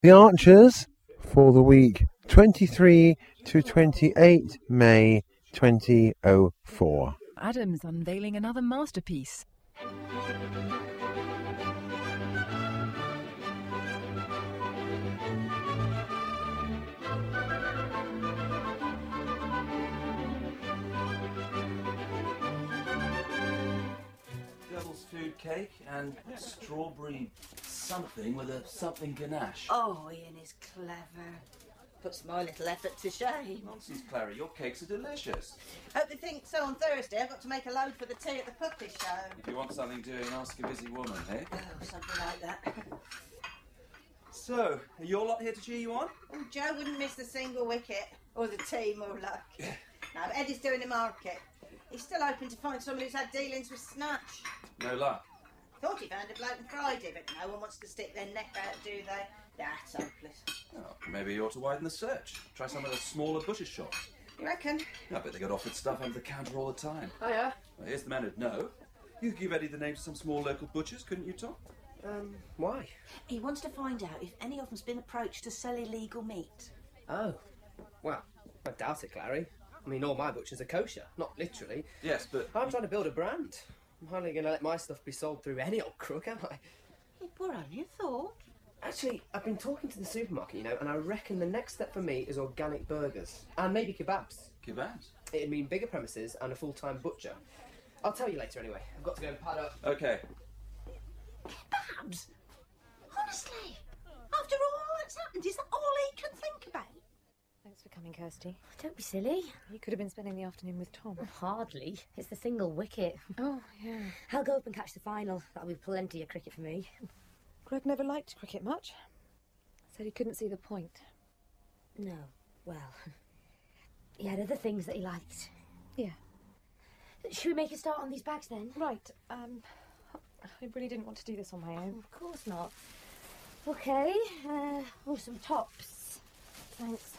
The Archers for the week 23 to 28 May 2004. Adam's unveiling another masterpiece. Devil's food cake and strawberry something with a something ganache. Oh, Ian is clever. Puts my little effort to shame. Nonsense, Clara. Your cakes are delicious. Hope they think so on Thursday. I've got to make a load for the tea at the puppy show. If you want something doing, ask a busy woman, eh? Oh, something like that. So, are your lot here to cheer you on? Oh, Joe wouldn't miss a single wicket. Or the tea, more luck. No, but Eddie's doing the market. He's still hoping to find someone who's had dealings with Snatch. No luck. Thought he found a bloke on Friday, but no one wants to stick their neck out, do they? That's hopeless. Oh, maybe you ought to widen the search. Try some of the smaller butcher's shops. You reckon? I bet they got offered stuff under the counter all the time. Oh, yeah? Well, here's the man who'd know. You could give Eddie the names of some small local butchers, couldn't you, Tom? Why? He wants to find out if any of them's been approached to sell illegal meat. Oh. Well, I doubt it, Clary. I mean, all my butchers are kosher, not literally. Yes, but... I'm trying to build a brand. I'm hardly going to let my stuff be sold through any old crook, am I? It were only a thought. Actually, I've been talking to the supermarket, you know, and I reckon the next step for me is organic burgers. And maybe kebabs. Kebabs? It'd mean bigger premises and a full-time butcher. I'll tell you later anyway. I've got to go and pad up. OK. Kebabs? Honestly? After all that's happened, is that all he can think about? Thanks for coming, Kirsty. Don't be silly. You could have been spending the afternoon with Tom. Hardly. It's the single wicket. Oh, yeah. I'll go up and catch the final. That'll be plenty of cricket for me. Greg never liked cricket much. Said he couldn't see the point. No. Well, he had other things that he liked. Yeah. Should we make a start on these bags then? Right. I really didn't want to do this on my own. Of course not. Okay. Oh, some tops. Thanks.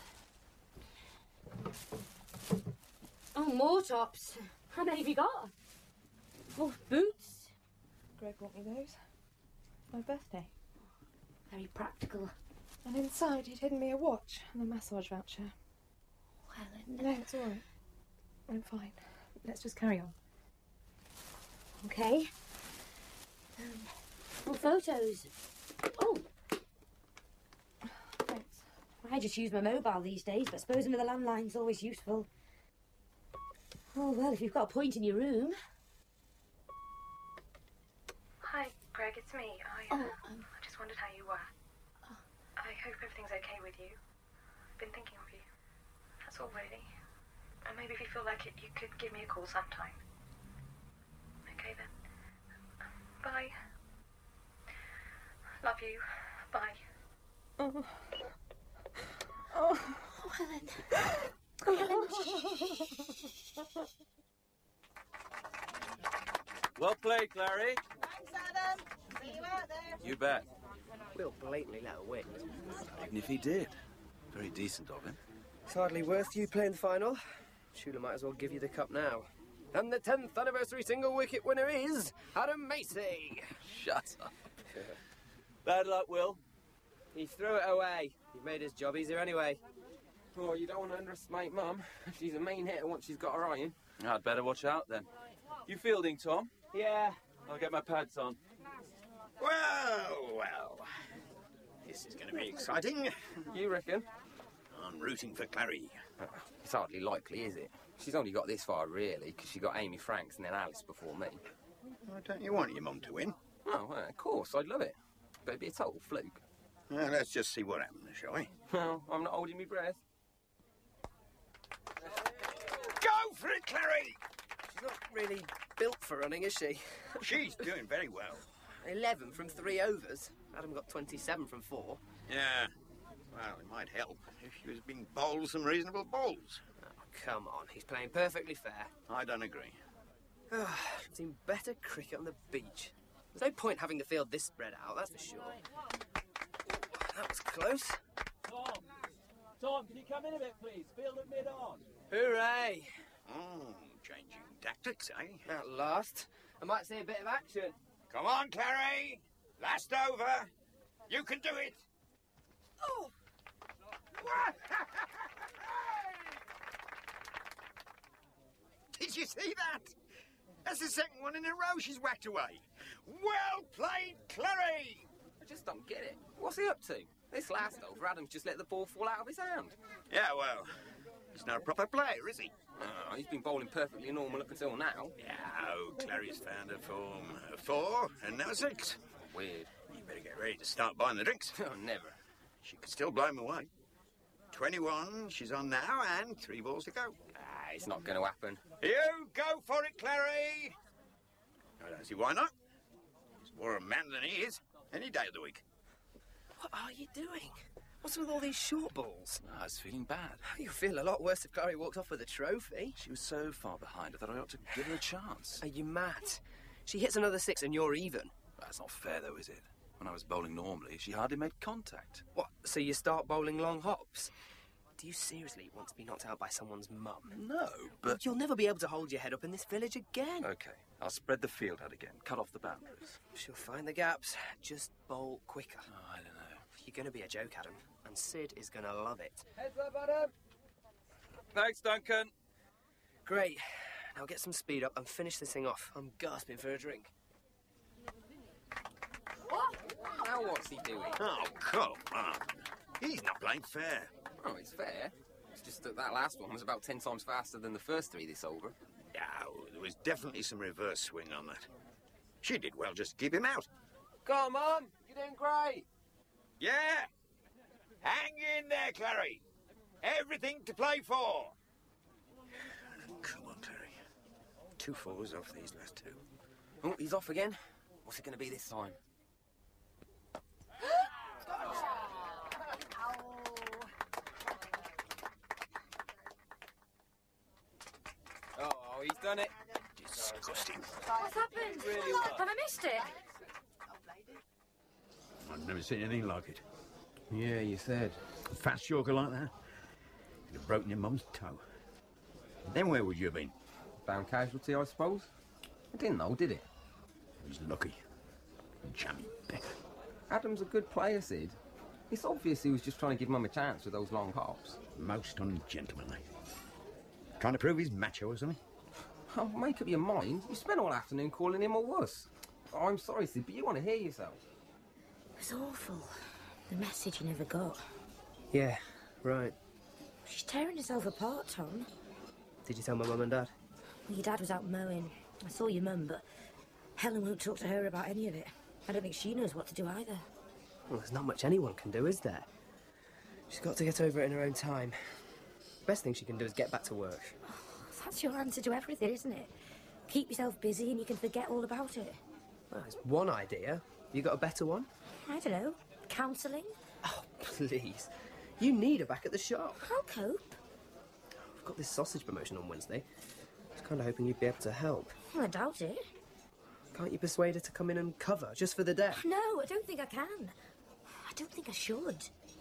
Oh, more tops. How many have you got? Oh, boots. Greg bought me those. My birthday. Very practical. And inside he'd hidden me a watch and a massage voucher. Well, No, it's all right. I'm fine. Let's just carry on. Okay. More photos. Oh. Thanks. I just use my mobile these days, but supposing with a landline's always useful. Oh, well, if you've got a point in your room. Hi, Greg, it's me. I just wondered how you were. I hope everything's okay with you. I've been thinking of you. That's all, really. And maybe if you feel like it, you could give me a call sometime. Okay, then. Bye. Love you. Bye. Oh. Oh, Helen. Oh, Helen. Well played, Clary. Thanks, Adam. See you out there. You bet. Will blatantly let her win. Even if he did. Very decent of him. It's hardly worth you playing the final. Shula might as well give you the cup now. And the 10th anniversary single wicket winner is Adam Macy. Shut up. Bad luck, Will. He threw it away. He made his job easier anyway. Oh, you don't want to underestimate Mum. She's a mean hitter once she's got her iron. I'd better watch out, then. You fielding, Tom? Yeah. I'll get my pads on. Well. This is going to be exciting. You reckon? I'm rooting for Clary. It's hardly likely, is it? She's only got this far, really, because she got Amy Franks and then Alice before me. Why don't you want your mum to win? Oh, well, of course, I'd love it. But it'd be a total fluke. Well, let's just see what happens, shall we? Well, I'm not holding my breath. Go for it, Clary! She's not really built for running, is she? She's doing very well. 11 from 3 overs. Adam got 27 from 4. Yeah. Well, it might help if she was being bowled some reasonable balls. Oh, come on. He's playing perfectly fair. I don't agree. I've seen better cricket on the beach. There's no point having the field this spread out, that's for sure. That was close. Tom, can you come in a bit, please? Field at mid-on. Hooray! Oh, changing tactics, eh? At last. I might see a bit of action. Come on, Clary! Last over! You can do it! see that? That's the second one in a row she's whacked away. Well played, Clary! I just don't get it. What's he up to? This last over, Adam's just let the ball fall out of his hand. Yeah, well, he's not a proper player, is he? Oh, he's been bowling perfectly normal up until now. Yeah, oh, Clary's found her form. A 4 and now 6. Weird. You better get ready to start buying the drinks. Oh, never. She could still blow him away. 21 she's on now and 3 balls to go. Ah, it's not going to happen. You go for it, Clary! I don't see why not. He's more a man than he is any day of the week. What are you doing? What's with all these short balls? I was feeling bad. You'll feel a lot worse if Clary walked off with a trophy. She was so far behind, I thought I ought to give her a chance. Are you mad? She hits another 6 and you're even. That's not fair, though, is it? When I was bowling normally, she hardly made contact. What, so you start bowling long hops? Do you seriously want to be knocked out by someone's mum? No, but... You'll never be able to hold your head up in this village again. OK, I'll spread the field out again, cut off the boundaries. She'll find the gaps. Just bowl quicker. Oh, I don't know. You're going to be a joke, Adam, and Sid is going to love it. Heads up, Adam. Thanks, Duncan. Great. Now get some speed up and finish this thing off. I'm gasping for a drink. What? Now what's he doing? Oh, come on. He's not playing fair. Oh, it's fair. It's just that last one was about 10 times faster than the first 3 this over. Yeah, there was definitely some reverse swing on that. She did well just to keep him out. Come on, you're doing great. Yeah! Hang in there, Clary. Everything to play for. Come on, Clary. 2 4s off these last 2. Oh, he's off again. What's it going to be this time? Oh, he's done it. Disgusting. What's happened? Have I missed it? I've never seen anything like it. Yeah, you said. A fast yorker like that, you'd have broken your mum's toe. Then where would you have been? Bound casualty, I suppose. It didn't know, did it? He was lucky. Jammy Beck. Adam's a good player, Sid. It's obvious he was just trying to give Mum a chance with those long hops. Most ungentlemanly. Trying to prove he's macho or something? Oh, make up your mind. You spent all afternoon calling him a wuss. Oh, I'm sorry, Sid, but you want to hear yourself. It was awful. The message you never got. Yeah, right. She's tearing herself apart, Tom. Did you tell my mum and dad? Well, your dad was out mowing. I saw your mum, but Helen won't talk to her about any of it. I don't think she knows what to do either. Well, there's not much anyone can do, is there? She's got to get over it in her own time. Best thing she can do is get back to work. Oh, that's your answer to everything, isn't it? Keep yourself busy and you can forget all about it. Well, it's one idea. You got a better one? I don't know. Counselling? Oh, please. You need her back at the shop. I'll cope. I've got this sausage promotion on Wednesday. I was kind of hoping you'd be able to help. Well, I doubt it. Can't you persuade her to come in and cover, just for the day? No, I don't think I can. I don't think I should.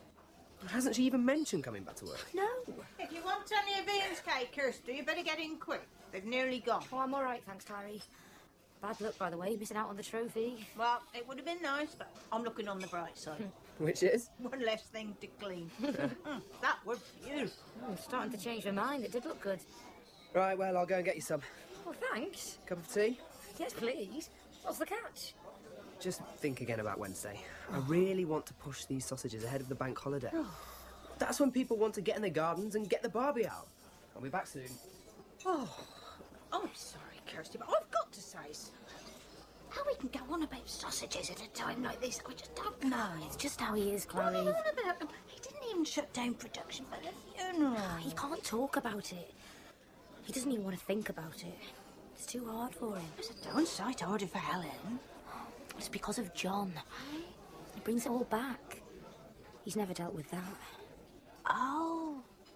Hasn't she even mentioned coming back to work? No. If you want any of Ian's cake, Kirsty, you better get in quick. They've nearly gone. Oh, I'm all right, thanks, Clary. Bad luck, by the way, missing out on the trophy. Well, it would have been nice, but I'm looking on the bright side. Which is? One less thing to clean. That was beautiful. I'm starting to change my mind. It did look good. Right, well, I'll go and get you some. Oh, thanks. Cup of tea? Yes, please. What's the catch? Just think again about Wednesday. I really want to push these sausages ahead of the bank holiday. That's when people want to get in their gardens and get the Barbie out. I'll be back soon. Oh, I'm sorry, Kirsty, but I've got to say something. How we can go on about sausages at a time like this, I just don't know. It's just how he is, Clary. What about him? He didn't even shut down production for the funeral. He can't talk about it. He doesn't even want to think about it. It's too hard for him. It's a darn sight harder for Helen. It's because of John. He brings it all back. He's never dealt with that. Oh,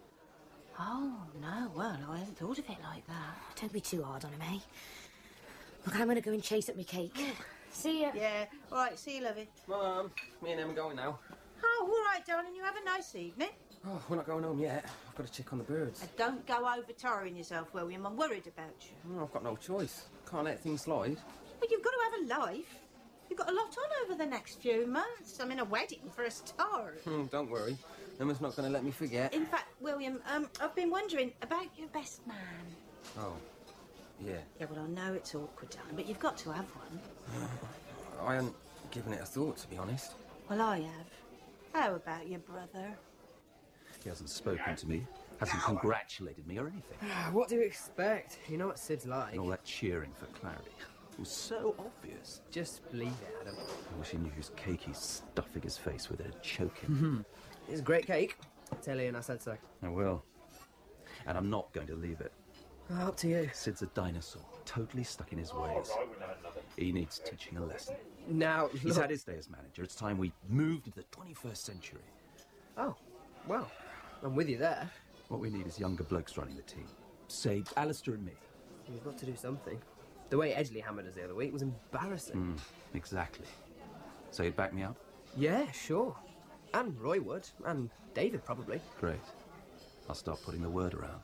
no, well, I hadn't thought of it like that. Don't be too hard on him, eh? Look, I'm going to go and chase up my cake. See ya. Yeah, all right, see you, lovey. Mum, me and Em are going now. Oh, all right, darling, you have a nice evening. Oh, we're not going home yet. I've got to check on the birds. Don't go over-tiring yourself, William. I'm worried about you. Oh, I've got no choice. Can't let things slide. But you've got to have a life. You've got a lot on over the next few months. I mean, a wedding for a start. Don't worry. Emma's not going to let me forget. In fact, William, I've been wondering about your best man. Oh. Yeah. Yeah, well, I know it's awkward, darling, but you've got to have one. I hadn't given it a thought, to be honest. Well, I have. How about your brother? He hasn't spoken to me, hasn't congratulated me or anything. What do you expect? You know what Sid's like. And all that cheering for Clary. It was so obvious. Just believe it, Adam. I wish he knew whose cake he's stuffing his face with. It'd choke him. It's great cake. Tell Ian I said so. I will. And I'm not going to leave it. Up to you. Sid's a dinosaur, totally stuck in his ways. He needs teaching a lesson. Now, He's had his day as manager. It's time we moved into the 21st century. Oh, well, I'm with you there. What we need is younger blokes running the team. Say, Alistair and me. We've got to do something. The way Edgley hammered us the other week was embarrassing. Exactly. So you'd back me up? Yeah, sure. And Roy would. And David, probably. Great. I'll start putting the word around.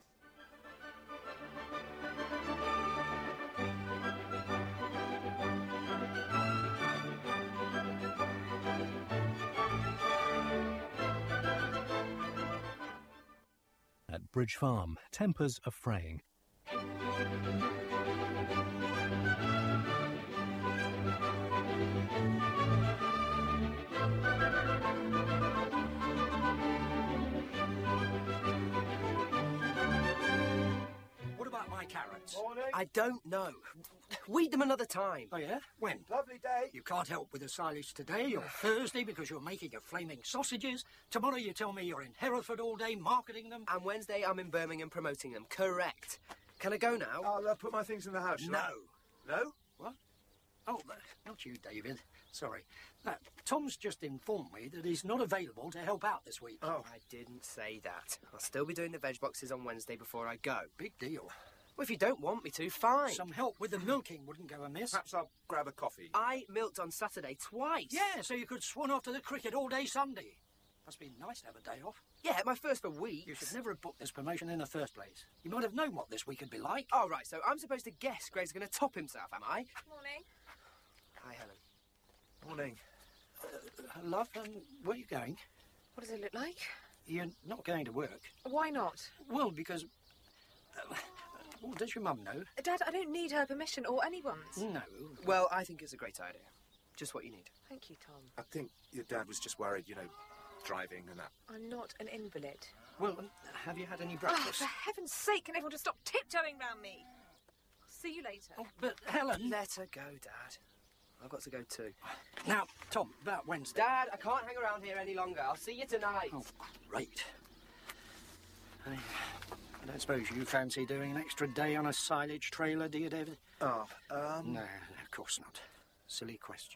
At Bridge Farm, tempers are fraying. What about my carrots? I don't know. Weed them another time. Oh, yeah? When? Lovely day. You can't help with the silage today or Thursday because you're making your flaming sausages. Tomorrow you tell me you're in Hereford all day marketing them. And Wednesday I'm in Birmingham promoting them. Correct. Can I go now? I'll put my things in the house. shall I? No. No? What? Oh, not you, David. Sorry. Tom's just informed me that he's not available to help out this week. Oh. I didn't say that. I'll still be doing the veg boxes on Wednesday before I go. Big deal. Well, if you don't want me to, fine. Some help with the milking wouldn't go amiss. Perhaps I'll grab a coffee. I milked on Saturday twice. Yeah, so you could swan off to the cricket all day Sunday. Must be nice to have a day off. Yeah, my first for weeks. You should never have booked this promotion in the first place. You might have known what this week would be like. Oh, right, so I'm supposed to guess Greg's going to top himself, am I? Morning. Hi, Helen. Morning. Love, where are you going? What does it look like? You're not going to work. Why not? Well, because... well, does your mum know? Dad, I don't need her permission or anyone's. No. Well, I think it's a great idea. Just what you need. Thank you, Tom. I think your dad was just worried, driving and that. I'm not an invalid. Well, have you had any Oh, breakfast? for heaven's sake, can everyone just stop tiptoeing round me? I'll see you later. Oh, but Helen... Let her go, Dad. I've got to go too. Now, Tom, about Wednesday. Dad, I can't hang around here any longer. I'll see you tonight. Oh, great. I don't suppose you fancy doing an extra day on a silage trailer, do you, David? Oh, No, of course not. Silly question.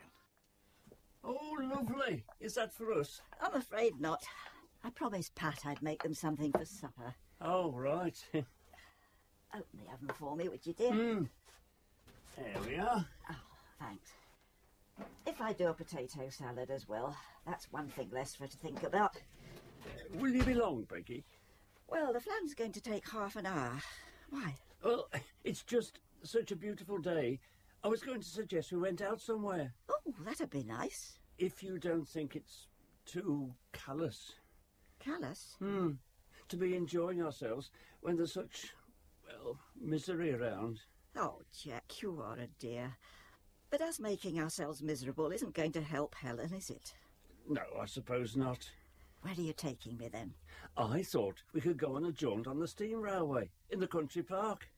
Oh, lovely. Is that for us? I'm afraid not. I promised Pat I'd make them something for supper. Oh, right. Open the oven for me, would you, dear? There we are. Oh, thanks. If I do a potato salad as well, that's one thing less for her to think about. Will you be long, Peggy? Well, the flan's going to take half an hour. Why? Well, it's just such a beautiful day. I was going to suggest we went out somewhere. Oh, that'd be nice. If you don't think it's too callous. Callous? To be enjoying ourselves when there's such, well, misery around. Oh, Jack, you are a dear. But us making ourselves miserable isn't going to help Helen, is it? No, I suppose not. Where are you taking me, then? I thought we could go on a jaunt on the steam railway in the country park.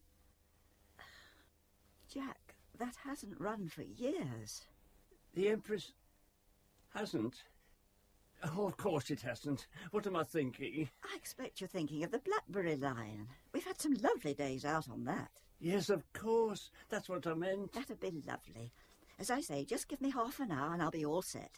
Jack, that hasn't run for years. The Empress hasn't? Oh, of course it hasn't. What am I thinking? I expect you're thinking of the Blackberry line. We've had some lovely days out on that. Yes, of course. That's what I meant. That'd be lovely. As I say, just give me half an hour and I'll be all set.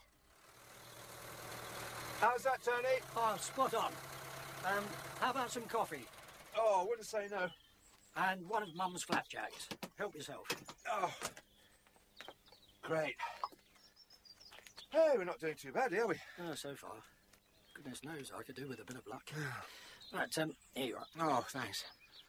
How's that, Tony? Oh, spot on. How about some coffee? Oh, I wouldn't say no. And one of Mum's flapjacks. Help yourself. Oh, great. Hey, we're not doing too bad, are we? Oh, so far. Goodness knows I could do with a bit of luck. Right, here you are. Oh, thanks.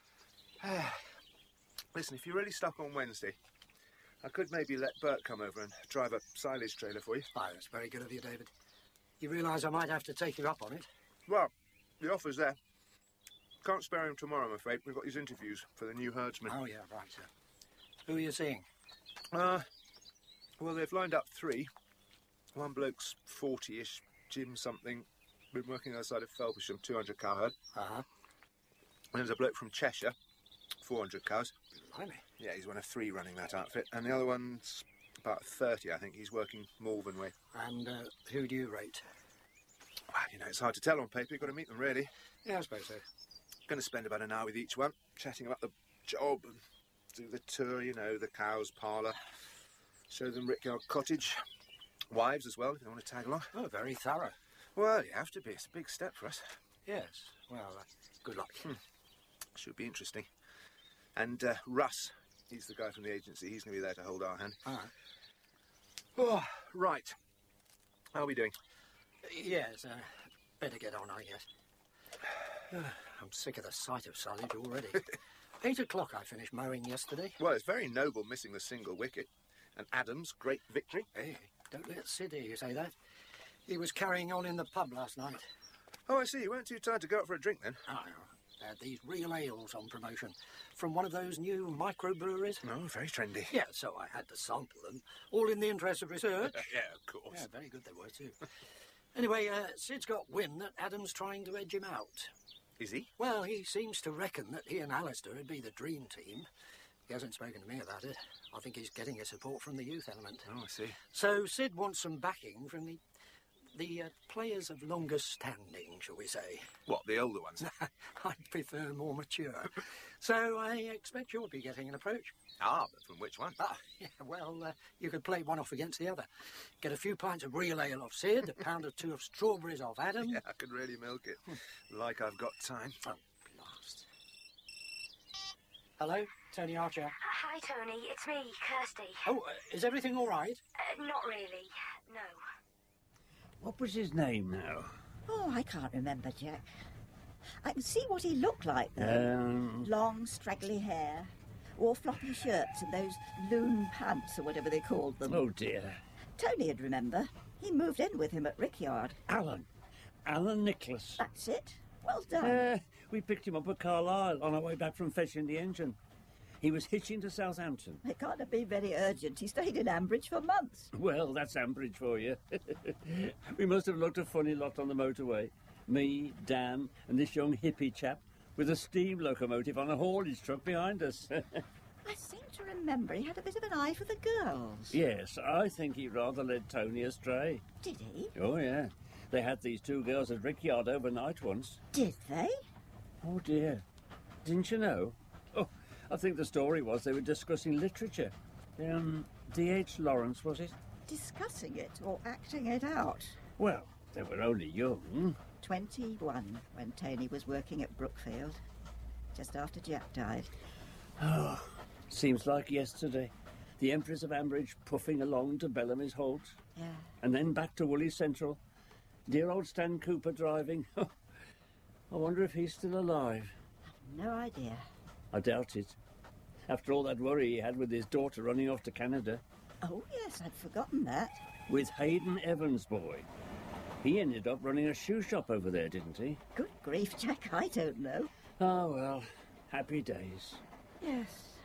Listen, if you're really stuck on Wednesday, I could maybe let Bert come over and drive a silage trailer for you. Oh, that's very good of you, David. You realise I might have to take you up on it? Well, the offer's there. Can't spare him tomorrow, I'm afraid. We've got his interviews for the new herdsman. Oh, yeah, right. Who are you seeing? Well, they've lined up 3. One bloke's 40-ish, Jim something. Been working outside of Felpersham, 200 cow herd. Uh-huh. And there's a bloke from Cheshire, 400 cows. Blimey. Yeah, he's one of 3 running that outfit. And the other one's about 30, I think. He's working Malvern way. And who do you rate? Well, you know, it's hard to tell on paper. You've got to meet them, really. Yeah, I suppose so. Going to spend about an hour with each one, chatting about the job and do the tour, you know, the cows' parlour. Show them Rickyard Cottage. Wives as well, if they want to tag along. Oh, very thorough. Well, you have to be. It's a big step for us. Yes. Well, good luck. Should be interesting. And Russ, he's the guy from the agency. He's going to be there to hold our hand. All right. Oh, right. How are we doing? Yes, better get on, I guess. I'm sick of the sight of silage already. 8 o'clock I finished mowing yesterday. Well, it's very noble missing the single wicket. And Adams' great victory. Hey, don't let Sid hear you say that. He was carrying on in the pub last night. Oh, I see. You weren't too tired to go out for a drink then? Oh, they had these real ales on promotion from one of those new microbreweries. Oh, very trendy. Yeah, so I had to sample them, all in the interest of research. Yeah, of course. Yeah, very good they were too. Anyway, Sid's got wind that Adam's trying to edge him out. Is he? Well, he seems to reckon that he and Alistair would be the dream team. He hasn't spoken to me about it. I think he's getting his support from the youth element. Oh, I see. So Sid wants some backing from the players of longer standing, shall we say. What, the older ones? I'd prefer more mature. So I expect you'll be getting an approach. Ah, but from which one? Ah, yeah, well, you could play one off against the other. Get a few pints of real ale off Sid, a pound or 2 of strawberries off Adam. Yeah, I could really milk it. Like I've got time. Oh, blast. Hello, Tony Archer. Hi, Tony. It's me, Kirsty. Oh, is everything all right? Not really, no. What was his name now? Oh, I can't remember, Jack. I can see what he looked like, though. Long, straggly hair, wore floppy shirts and those loon pants or whatever they called them. Oh, dear. Tony'd remember. He moved in with him at Rickyard. Alan Nicholas. That's it. Well done. We picked him up at Carlisle on our way back from fetching the engine. He was hitching to Southampton. It can't have been very urgent. He stayed in Ambridge for months. Well, that's Ambridge for you. We must have looked a funny lot on the motorway. Me, Dan, and this young hippie chap with a steam locomotive on a haulage truck behind us. I seem to remember he had a bit of an eye for the girls. Yes, I think he rather led Tony astray. Did he? Oh, yeah. They had these 2 girls at Rickyard overnight once. Did they? Oh, dear. Didn't you know? Oh, I think the story was they were discussing literature. D.H. Lawrence, was it? Discussing it or acting it out? Well, they were only young. 21 when Tony was working at Brookfield, just after Jack died. Oh, seems like yesterday. The Empress of Ambridge puffing along to Bellamy's Halt. Yeah. And then back to Woolly Central. Dear old Stan Cooper driving. I wonder if he's still alive. I've no idea. I doubt it. After all that worry he had with his daughter running off to Canada. Oh, yes, I'd forgotten that. With Hayden Evans' boy. He ended up running a shoe shop over there, didn't he? Good grief, Jack, I don't know. Oh, well, happy days. Yes.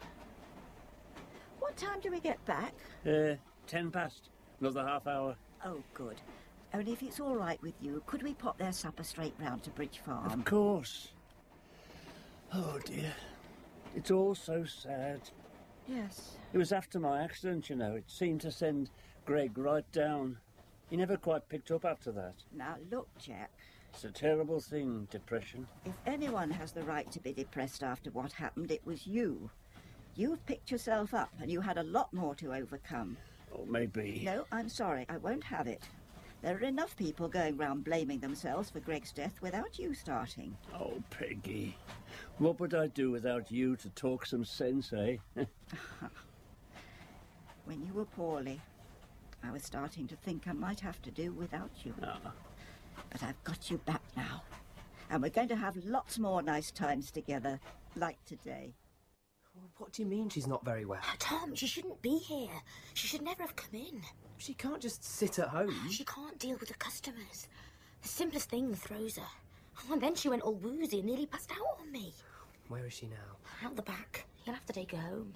What time do we get back? 10 past. Another half hour. Oh, good. Only if it's all right with you, could we pop their supper straight round to Bridge Farm? Of course. Oh, dear. It's all so sad. Yes. It was after my accident, you know. It seemed to send Greg right down. He never quite picked up after that. Now, look, Jack. It's a terrible thing, depression. If anyone has the right to be depressed after what happened, it was you. You've picked yourself up and you had a lot more to overcome. Oh, maybe. No, I'm sorry. I won't have it. There are enough people going round blaming themselves for Greg's death without you starting. Oh, Peggy. What would I do without you to talk some sense, eh? When you were poorly, I was starting to think I might have to do without you. Ah. But I've got you back now. And we're going to have lots more nice times together, like today. What do you mean she's not very well? Tom, she shouldn't be here. She should never have come in. She can't just sit at home. She can't deal with the customers. The simplest thing throws her. And then she went all woozy and nearly passed out on me. Where is she now? Out the back. You'll have to take her home.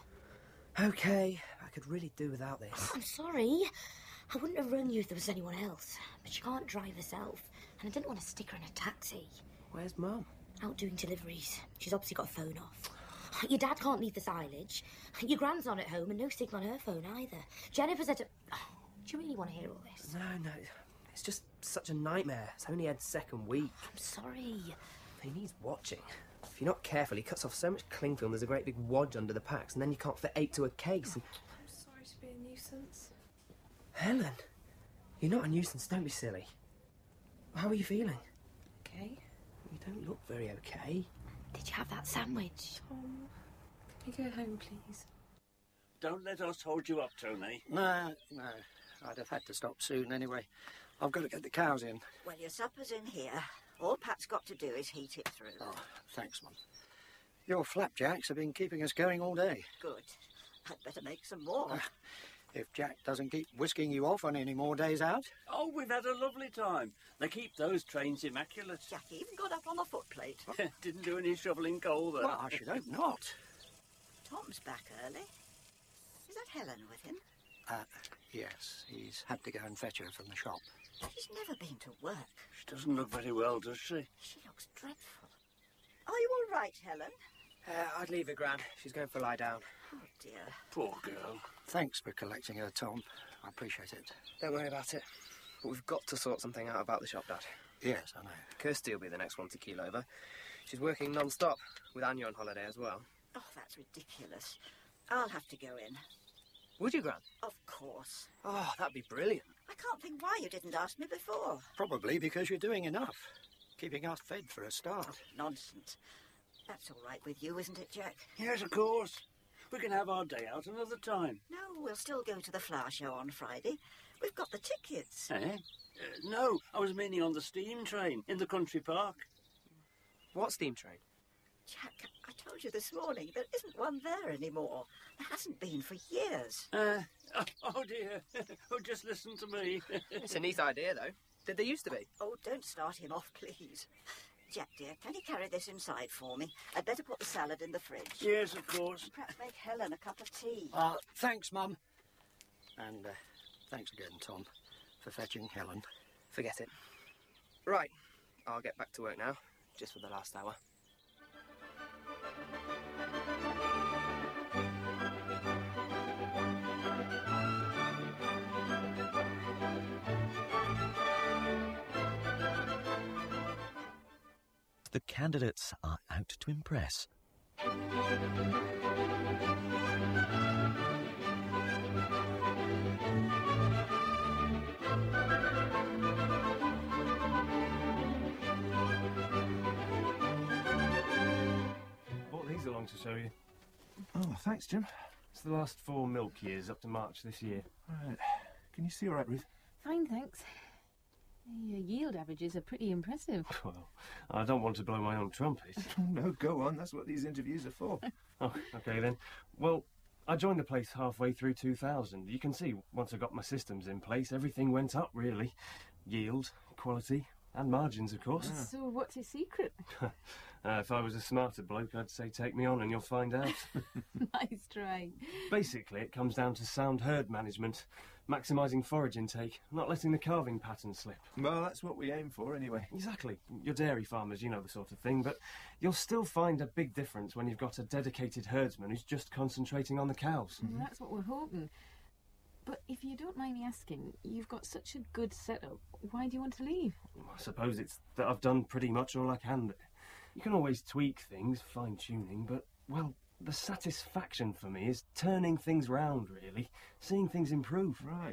OK, I could really do without this. I'm sorry. I wouldn't have run you if there was anyone else. But she can't drive herself. And I didn't want to stick her in a taxi. Where's Mum? Out doing deliveries. She's obviously got a phone off. Your dad can't leave the silage. Your grand's not at home and no signal on her phone either. Jennifer's at a... Oh, do you really want to hear all this? No. It's just such a nightmare. It's only Ed's second week. I'm sorry. He needs watching. If you're not careful, he cuts off so much cling film there's a great big wodge under the packs, and then you can't fit 8 to a case. And... I'm sorry to be a nuisance. Helen, you're not a nuisance. Don't be silly. How are you feeling? Okay. You don't look very okay. Did you have that sandwich? Tom, can we go home, please? Don't let us hold you up, Tony. No. I'd have had to stop soon anyway. I've got to get the cows in. Well, your supper's in here. All Pat's got to do is heat it through. Oh, thanks, Mum. Your flapjacks have been keeping us going all day. Good. I'd better make some more. If Jack doesn't keep whisking you off on any more days out. Oh, we've had a lovely time. They keep those trains immaculate. Jack even got up on the footplate. Didn't do any shoveling coal, though. Well, I should hope not. Tom's back early. Is that Helen with him? Yes, he's had to go and fetch her from the shop. She's never been to work. She doesn't look very well, does she? She looks dreadful. Are you all right, Helen? I'd leave her, Gran. She's going for a lie down. Oh, dear. Poor girl. Thanks for collecting her, Tom. I appreciate it. Don't worry about it. But we've got to sort something out about the shop, Dad. Yes, I know. Kirsty will be the next one to keel over. She's working non-stop, with Anya on holiday as well. Oh, that's ridiculous. I'll have to go in. Would you, Gran? Of course. Oh, that'd be brilliant. I can't think why you didn't ask me before. Probably because you're doing enough. Keeping us fed for a start. Oh, nonsense. That's all right with you, isn't it, Jack? Yes, of course. We can have our day out another time. No, we'll still go to the flower show on Friday. We've got the tickets. Eh? No, I was meaning on the steam train in the country park. What steam train? Jack, I told you this morning, there isn't one there anymore. There hasn't been for years. Oh dear. Oh, just listen to me. It's a neat idea, though. Did they used to be? Oh, don't start him off, please. Jack, dear, can you carry this inside for me? I'd better put the salad in the fridge. Yes, of course. And perhaps make Helen a cup of tea. Thanks, Mum. And thanks again, Tom, for fetching Helen. Forget it. Right, I'll get back to work now, just for the last hour. The candidates are out to impress. Brought these along to show you. Oh, thanks, Jim. It's the last 4 milk years up to March this year. Right. Can you see all right, Ruth? Fine, thanks. Your yield averages are pretty impressive. Well, I don't want to blow my own trumpet. Oh, no, go on. That's what these interviews are for. Oh, OK then. Well, I joined the place halfway through 2000. You can see, once I got my systems in place, everything went up, really. Yield, quality, and margins, of course. So what's your secret? If I was a smarter bloke, I'd say take me on and you'll find out. Nice try. Basically, it comes down to sound herd management, maximising forage intake, not letting the calving pattern slip. Well, that's what we aim for, anyway. Exactly. You're dairy farmers, you know the sort of thing, but you'll still find a big difference when you've got a dedicated herdsman who's just concentrating on the cows. Well, that's what we're hoping. But if you don't mind me asking, you've got such a good setup. Why do you want to leave? I suppose it's that I've done pretty much all I can there. You can always tweak things, fine-tuning, but, well, the satisfaction for me is turning things round, really, seeing things improve. Right.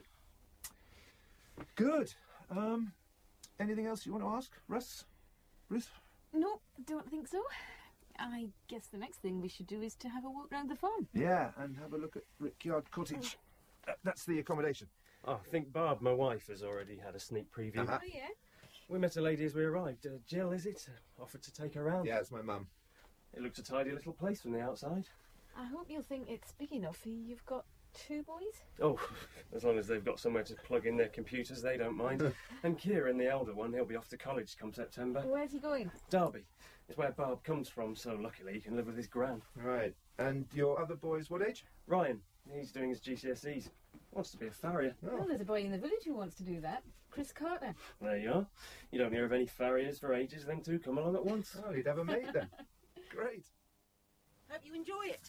Good. Anything else you want to ask, Russ? Ruth? Nope, don't think so. I guess the next thing we should do is to have a walk round the farm. Yeah, and have a look at Rickyard Cottage. That's the accommodation. Oh, I think Barb, my wife, has already had a sneak preview. Uh-huh. Oh, yeah? We met a lady as we arrived. Jill, is it? Offered to take her round. Yeah, it's my mum. It looks a tidy little place from the outside. I hope you'll think it's big enough. You've got 2 boys? Oh, as long as they've got somewhere to plug in their computers, they don't mind. And Kieran, the elder one, he'll be off to college come September. Where's he going? Derby. It's where Barb comes from, so luckily he can live with his gran. Right. And your other boys, what age? Ryan, he's doing his GCSEs. Wants to be a farrier. Well, there's a boy in the village who wants to do that. Chris Carter. There you are. You don't hear of any farriers for ages, them two come along at once. Oh, you'd have a mate then. Great. Hope you enjoy it.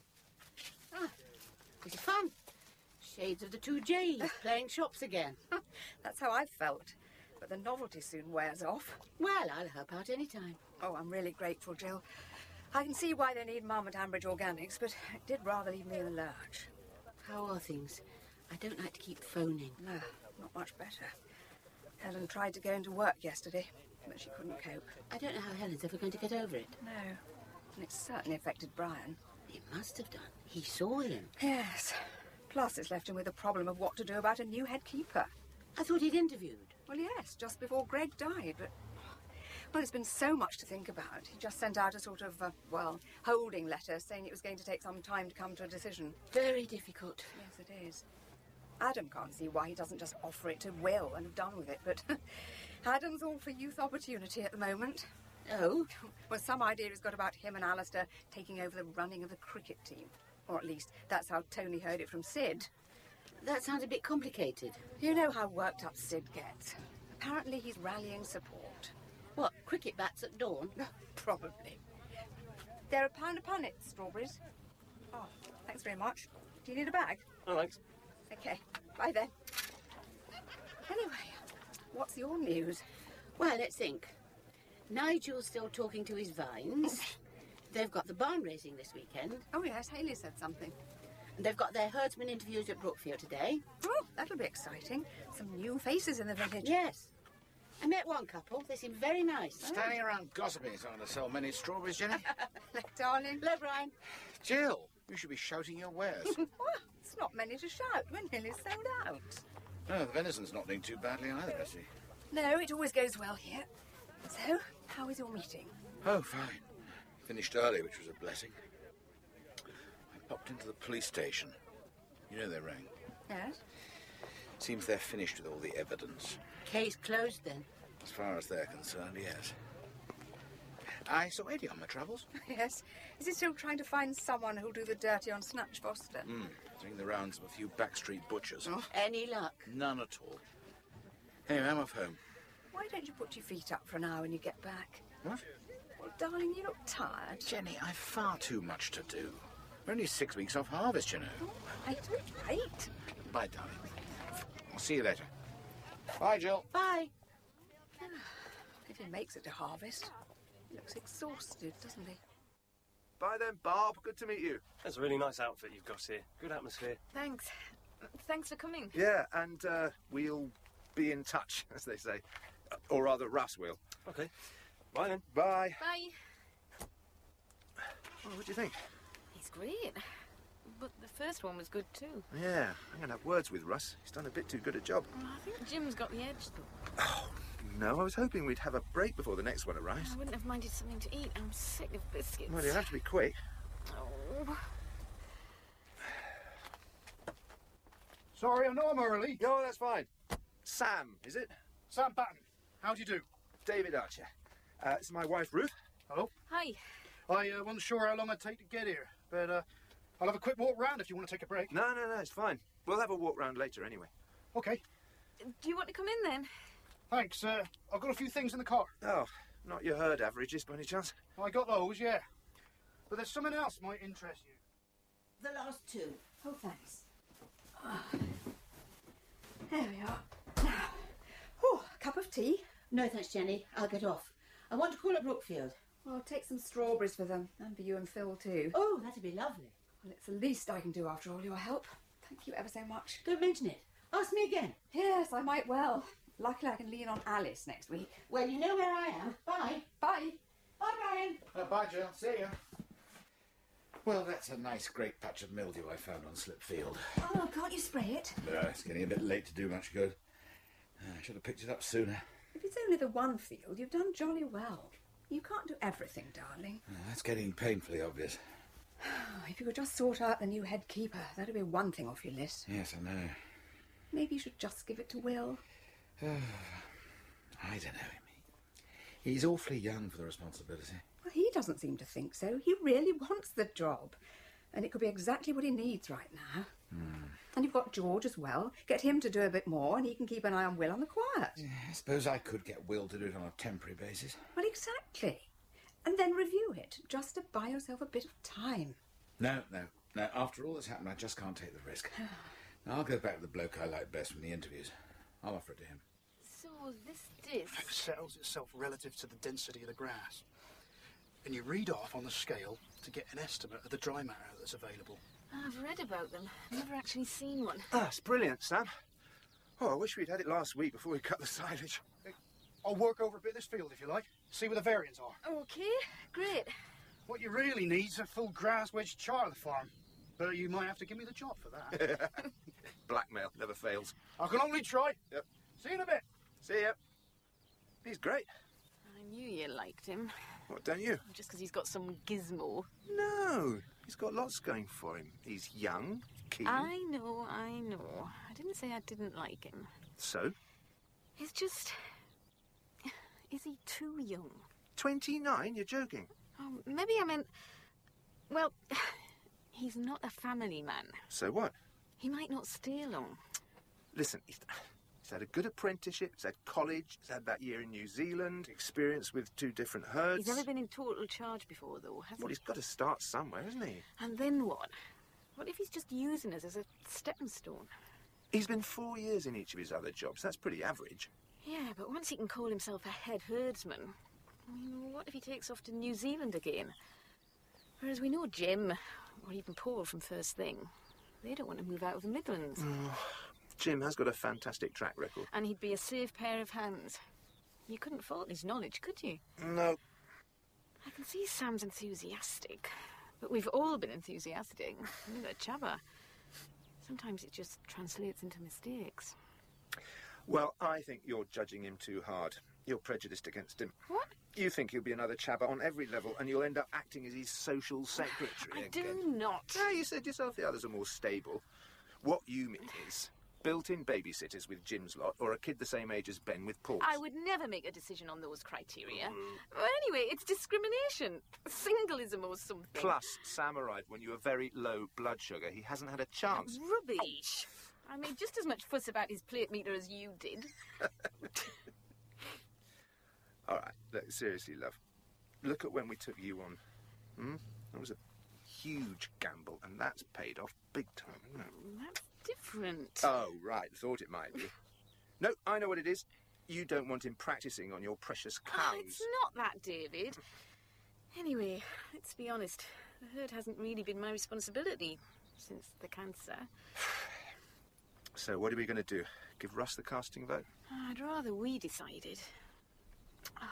Ah, was it fun? Shades of the 2 J's, playing shops again. That's how I've felt. But the novelty soon wears off. Well, I'll help out any time. Oh, I'm really grateful, Jill. I can see why they need Mum at Ambridge Organics, but it did rather leave me in the lurch. How are things? I don't like to keep phoning. No, not much better. Helen tried to go into work yesterday, but she couldn't cope. I don't know how Helen's ever going to get over it. No, and it certainly affected Brian. It must have done. He saw him. Yes. Plus, it's left him with the problem of what to do about a new head keeper. I thought he'd interviewed. Well, yes, just before Greg died, but... Well, there's been so much to think about. He just sent out a sort of, holding letter saying it was going to take some time to come to a decision. Very difficult. Yes, it is. Adam can't see why he doesn't just offer it to Will and have done with it, but Adam's all for youth opportunity at the moment. Oh? Well, some idea he's got about him and Alistair taking over the running of the cricket team. Or at least, that's how Tony heard it from Sid. That sounds a bit complicated. You know how worked up Sid gets. Apparently he's rallying support. What, cricket bats at dawn? Probably. They're £1 a punnet, strawberries. Oh, thanks very much. Do you need a bag? Oh, thanks. OK, bye then. Anyway, what's your news? Well, let's think. Nigel's still talking to his vines. They've got the barn raising this weekend. Oh, yes, Hayley said something. And they've got their herdsman interviews at Brookfield today. Oh, that'll be exciting. Some new faces in the village. Yes. I met one couple. They seem very nice. Standing around gossiping is not going to sell many strawberries, Jenny. Darling. Hello, Brian. Jill, you should be shouting your wares. Well, it's not many to shout. We're nearly sold out. No, the venison's not doing too badly either, I see. No, it always goes well here. So, how was your meeting? Oh, fine. Finished early, which was a blessing. I popped into the police station. You know they rang. Yes? Seems they're finished with all the evidence. Case closed, then? As far as they're concerned, yes. I saw Eddie on my travels. Yes. Is he still trying to find someone who'll do the dirty on Snatch Foster? Doing the rounds of a few backstreet butchers. Oh. Any luck? None at all. Anyway, I'm off home. Why don't you put your feet up for an hour when you get back? What? Well, darling, you look tired. Jenny, I've far too much to do. We're only 6 weeks off harvest, you know. Oh, right. Bye, darling. I'll see you later. Bye, Jill. Bye. If he makes it to harvest. He looks exhausted, doesn't he? Bye then, Barb. Good to meet you. That's a really nice outfit you've got here. Good atmosphere. Thanks. Thanks for coming. Yeah, and we'll be in touch, as they say. Or rather, Russ will. OK. Bye then. Bye. Bye. Well, what do you think? He's great. But the first one was good too. Yeah, I'm going to have words with Russ. He's done a bit too good a job. Well, I think Jim's got the edge, though. Oh, no, I was hoping we'd have a break before the next one arrives. I wouldn't have minded something to eat. I'm sick of biscuits. Well, you'll have to be quick. Oh. Sorry, I know I'm early. No, that's fine. Sam, is it? Sam Patton. How do you do? David Archer. This is my wife, Ruth. Hello. Hi. I wasn't sure how long it'd take to get here, but I'll have a quick walk round if you want to take a break. No, it's fine. We'll have a walk round later anyway. OK. Do you want to come in then? Thanks. I've got a few things in the car. Oh, not your herd averages by any chance? I got those, yeah. But there's something else might interest you. The last two. Oh, thanks. There we are. Now, a cup of tea? No, thanks, Jenny. I'll get off. I want to call at Brookfield. Well, take some strawberries for them, and for you and Phil too. Oh, that'd be lovely. Well, it's the least I can do after all your help. Thank you ever so much. Don't mention it. Ask me again. Yes, I might well. Luckily I can lean on Alice next week. Well, you know where I am. Bye. Bye. Bye, Brian. Bye, Jill. See you. Well, that's a nice great patch of mildew I found on Slipfield. Oh, can't you spray it? No, it's getting a bit late to do much good. I should have picked it up sooner. If it's only the one field, you've done jolly well. You can't do everything, darling. That's getting painfully obvious. If you could just sort out the new head keeper, that'd be one thing off your list. Yes, I know. Maybe you should just give it to Will. I don't know him. He's awfully young for the responsibility. Well, he doesn't seem to think so. He really wants the job. And it could be exactly what he needs right now. And you've got George as well. Get him to do a bit more and he can keep an eye on Will on the quiet. Yeah, I suppose I could get Will to do it on a temporary basis. Well, exactly. And then review it, just to buy yourself a bit of time. No. After all that's happened, I just can't take the risk. Now, I'll go back to the bloke I like best from the interviews. I'll offer it to him. So this disc... It settles itself relative to the density of the grass. And you read off on the scale to get an estimate of the dry matter that's available. I've read about them. Never actually seen one. That's brilliant, Sam. Oh, I wish we'd had it last week before we cut the silage. I'll work over a bit of this field if you like. See where the variants are. Okay, great. What you really need is a full grass wedge chart of the farm. But you might have to give me the job for that. Blackmail never fails. I can only try. Yep. See you in a bit. See ya. He's great. I knew you liked him. What, don't you? Just because he's got some gizmo. No. He's got lots going for him. He's young, keen. I know. I didn't say I didn't like him. So? It's just... Is he too young? 29? You're joking. Oh, maybe I meant... Well, he's not a family man. So what? He might not stay long. Listen, he's had a good apprenticeship, he's had college, he's had that year in New Zealand, experience with 2 different herds. He's never been in total charge before, though, has he? Well, he's got to start somewhere, hasn't he? And then what? What if he's just using us as a stepping stone? He's been 4 years in each of his other jobs. That's pretty average. Yeah, but once he can call himself a head herdsman, I mean, what if he takes off to New Zealand again? Whereas we know Jim, or even Paul from First Thing, they don't want to move out of the Midlands. Jim has got a fantastic track record. And he'd be a safe pair of hands. You couldn't fault his knowledge, could you? No. I can see Sam's enthusiastic, but we've all been enthusiastic. Look at Chaba. Sometimes it just translates into mistakes. Well, I think you're judging him too hard. You're prejudiced against him. What? You think he'll be another Chaba on every level, and you'll end up acting as his social secretary I again. do not. No, you said yourself the others are more stable. What you mean is built-in babysitters with Jim's lot, or a kid the same age as Ben with Paul's. I would never make a decision on those criteria. Well, anyway, it's discrimination. Singleism or something. Plus, Sam arrived when you were very low blood sugar. He hasn't had a chance. Rubbish. I made just as much fuss about his plate meter as you did. All right, look, seriously, love. Look at when we took you on. That was a huge gamble, and that's paid off big time, isn't it? That's different. Oh, right, thought it might be. No, I know what it is. You don't want him practising on your precious cows. Oh, it's not that, David. Anyway, let's be honest. The herd hasn't really been my responsibility since the cancer. So what are we going to do? Give Russ the casting vote? I'd rather we decided. Oh.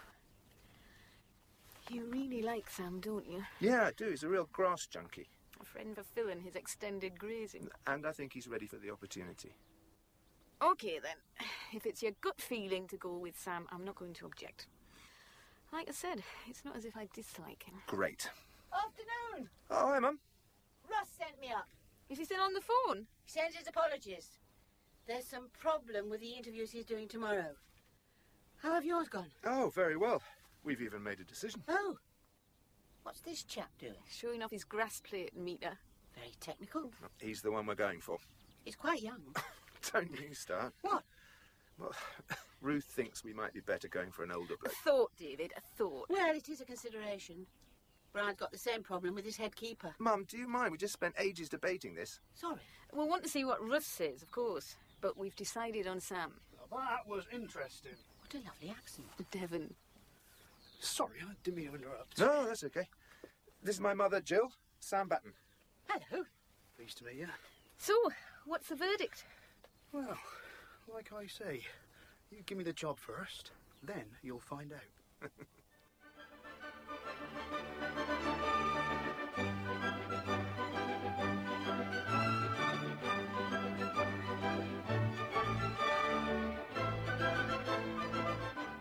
You really like Sam, don't you? Yeah, I do. He's a real grass junkie. A friend for Phil and his extended grazing. And I think he's ready for the opportunity. OK, then. If it's your gut feeling to go with Sam, I'm not going to object. Like I said, it's not as if I dislike him. Great. Afternoon. Oh, hi, Mum. Russ sent me up. Is he still on the phone? He sends his apologies. There's some problem with the interviews he's doing tomorrow. How have yours gone? Oh, very well. We've even made a decision. Oh. What's this chap doing? Showing off his grass plate meter. Very technical. He's the one we're going for. He's quite young. Don't you start. What? Well, Ruth thinks we might be better going for an older A bloke. thought, David, a thought. Well, it is a consideration. Brian's got the same problem with his head keeper. Mum, do you mind? We just spent ages debating this. Sorry. We'll want to see what Russ says, of course. But we've decided on Sam. Now, that was interesting. What a lovely accent. Devon. Sorry, I didn't mean to interrupt. No, that's okay. This is my mother, Jill. Sam Batten. Hello. Pleased to meet you. So, what's the verdict? Well, like I say, you give me the job first, then you'll find out.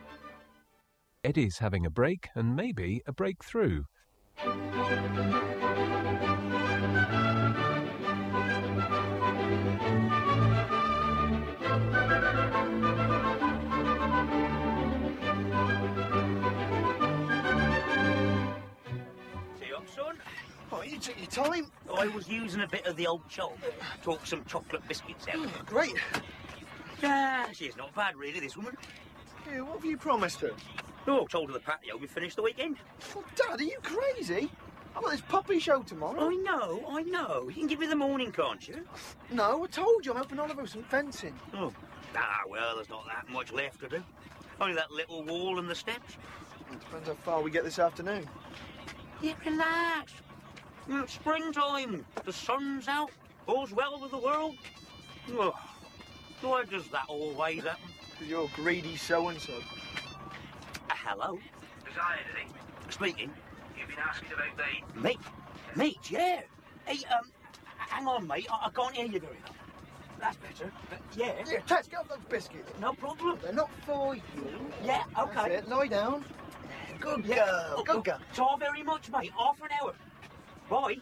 Eddie's having a break and maybe a breakthrough. Son? Oh, you took your time. I was using a bit of the old chop. Talk some chocolate biscuits out. Great. Yeah, she's not bad, really, this woman. Yeah, what have you promised her? Oh, told her the patio we finished the weekend. Well, Dad, are you crazy? I've got this puppy show tomorrow. I know. You can give me the morning, can't you? No, I told you I'm helping Oliver with some fencing. Oh. Ah, well, there's not that much left to do. Only that little wall and the steps. It depends how far we get this afternoon. Yeah, relax. It's springtime. The sun's out. All's well with the world. Oh, why does that always happen? Because you're greedy so-and-so. Hello? Society. Speaking. You've been asking about the... Meat? Meat, yeah. Hey, hang on, mate. I can't hear you very well. That's better. Yeah. Yeah, Tess, get off those biscuits. No problem. They're not for you. Yeah, OK. That's it. Lie down. Good girl. Good girl. So very much, mate. Half an hour. Bye.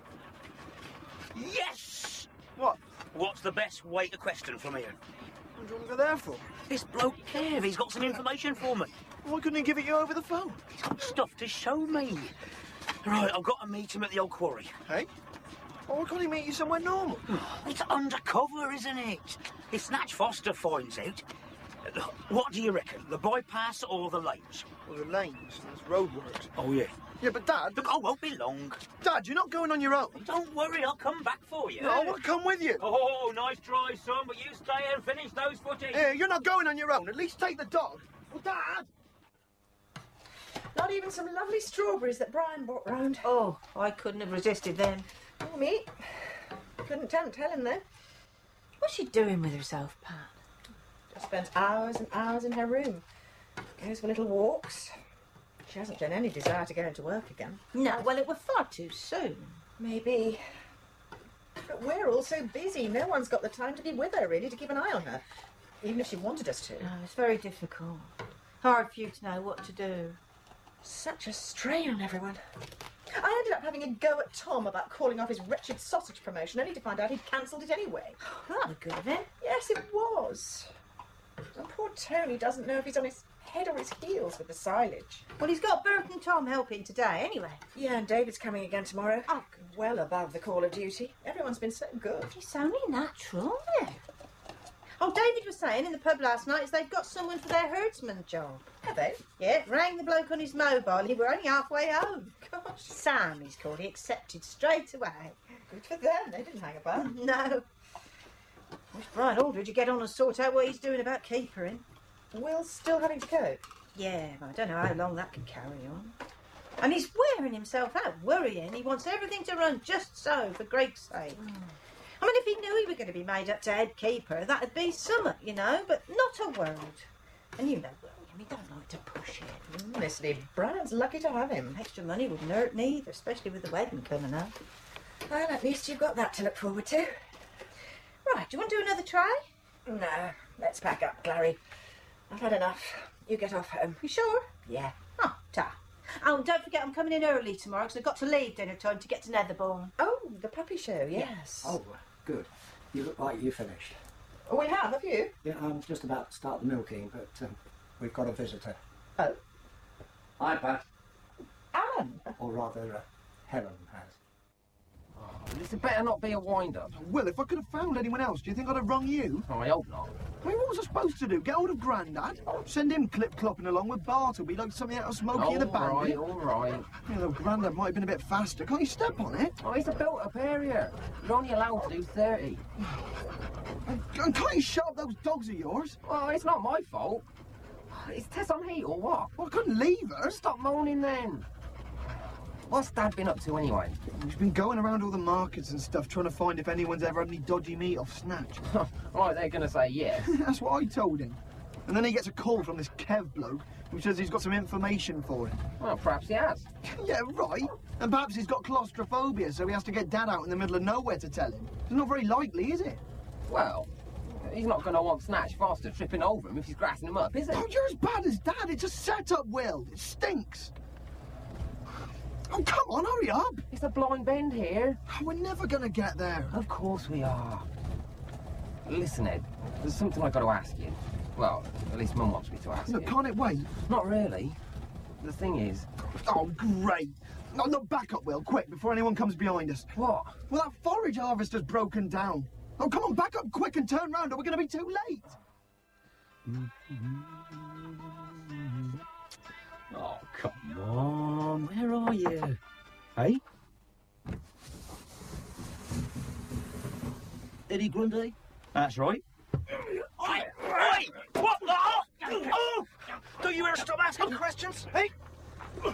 Yes! What? What's the best way to question from here? What do you want to go there for? This bloke Kev, he's got some information for me. Why couldn't he give it you over the phone? He's got stuff to show me. Right, I've got to meet him at the old quarry. Hey? Well, why can't he meet you somewhere normal? It's undercover, isn't it? If Snatch Foster finds out, what do you reckon? The bypass or the lanes? Well, the lanes. There's roadworks. Oh, yeah. Yeah, but Dad... Look, I won't be long. Dad, you're not going on your own. Don't worry, I'll come back for you. No, I want to come with you. Oh, nice try, son, but you stay here and finish those footies. Here, you're not going on your own. At least take the dog. Well, Dad! Not even some lovely strawberries that Brian brought round. Oh, I couldn't have resisted them. Oh, me. Couldn't tempt Helen, though. What's she doing with herself, Pat? Just spends hours and hours in her room. Goes for little walks. She hasn't shown any desire to go into work again. No, well, it were far too soon. Maybe. But we're all so busy. No one's got the time to be with her, really, to keep an eye on her. Even if she wanted us to. No, it's very difficult. Hard for you to know what to do. Such a strain on everyone. I ended up having a go at Tom about calling off his wretched sausage promotion, only to find out he'd cancelled it anyway. That was good of him. Yes, it was. And poor Tony doesn't know if he's on his head or his heels with the silage. Well, he's got Bert and Tom helping today, anyway. Yeah, and David's coming again tomorrow. Oh, well above the call of duty. Everyone's been so good. It's only natural, isn't it? Oh, David was saying in the pub last night is they've got someone for their herdsman job. Have they? Yeah, rang the bloke on his mobile. He were only halfway home. Gosh. Sam, he's called. He accepted straight away. Good for them. They didn't hang about. No. Wish Brian Aldridge would get on and sort out what he's doing about keepering. Will's still having to cope. Yeah, but I don't know how long that can carry on. And he's wearing himself out, worrying. He wants everything to run just so, for Greg's sake. I mean, if he knew he were going to be made up to head keeper, that'd be summer, you know, but not a word. And you know, William, he don't like to push it. Honestly, Brian's lucky to have him. Extra money wouldn't hurt neither, especially with the wedding coming up. Well, at least you've got that to look forward to. Right, do you want to do another try? No, let's pack up, Clary. I've had enough. You get off home. You sure? Yeah. Oh, ta. Oh, and don't forget I'm coming in early tomorrow because I've got to leave dinner time to get to Netherbourne. Oh, the puppy show, yes. Oh, good. You look like you finished. Oh, we have you? Yeah, I'm just about to start the milking, but we've got a visitor. Oh? Hi, Pat. Alan? Or rather, Helen has. This had better not be a wind-up. Well, if I could have found anyone else, do you think I'd have rung you? Oh, I hope not. I mean, what was I supposed to do? Get hold of Grandad? Send him clip-clopping along with Bartleby like something out of Smokey and the Bandit? All right. You know, Grandad might have been a bit faster. Can't you step on it? Oh, it's a built-up area. You're only allowed to do 30. And can't you shut up those dogs of yours? Well, it's not my fault. Is Tess on heat or what? Well, I couldn't leave her. Stop moaning then. What's Dad been up to anyway? He's been going around all the markets and stuff trying to find if anyone's ever had any dodgy meat off Snatch. Right, they're going to say yes. That's what I told him. And then he gets a call from this Kev bloke who says he's got some information for him. Well, perhaps he has. Yeah, right. And perhaps he's got claustrophobia, so he has to get Dad out in the middle of nowhere to tell him. It's not very likely, is it? Well, he's not going to want Snatch Foster tripping over him if he's grassing him up, is he? Oh, you're as bad as Dad. It's a set-up, Will. It stinks. Oh, come on, hurry up! It's a blind bend here. We're never going to get there. Of course we are. Listen, Ed, there's something I've got to ask you. Well, at least Mum wants me to ask No, you. can't it wait? Not really. The thing is... Oh, great. No, back up, Will, quick, before anyone comes behind us. What? Well, that forage harvester's broken down. Oh, come on, back up quick and turn round or we're going to be too late. Oh, come on. Where are you? Hey? Eddie Grundy? That's right. Oi! What the? Oh! Don't you ever stop asking questions? Hey! Oh,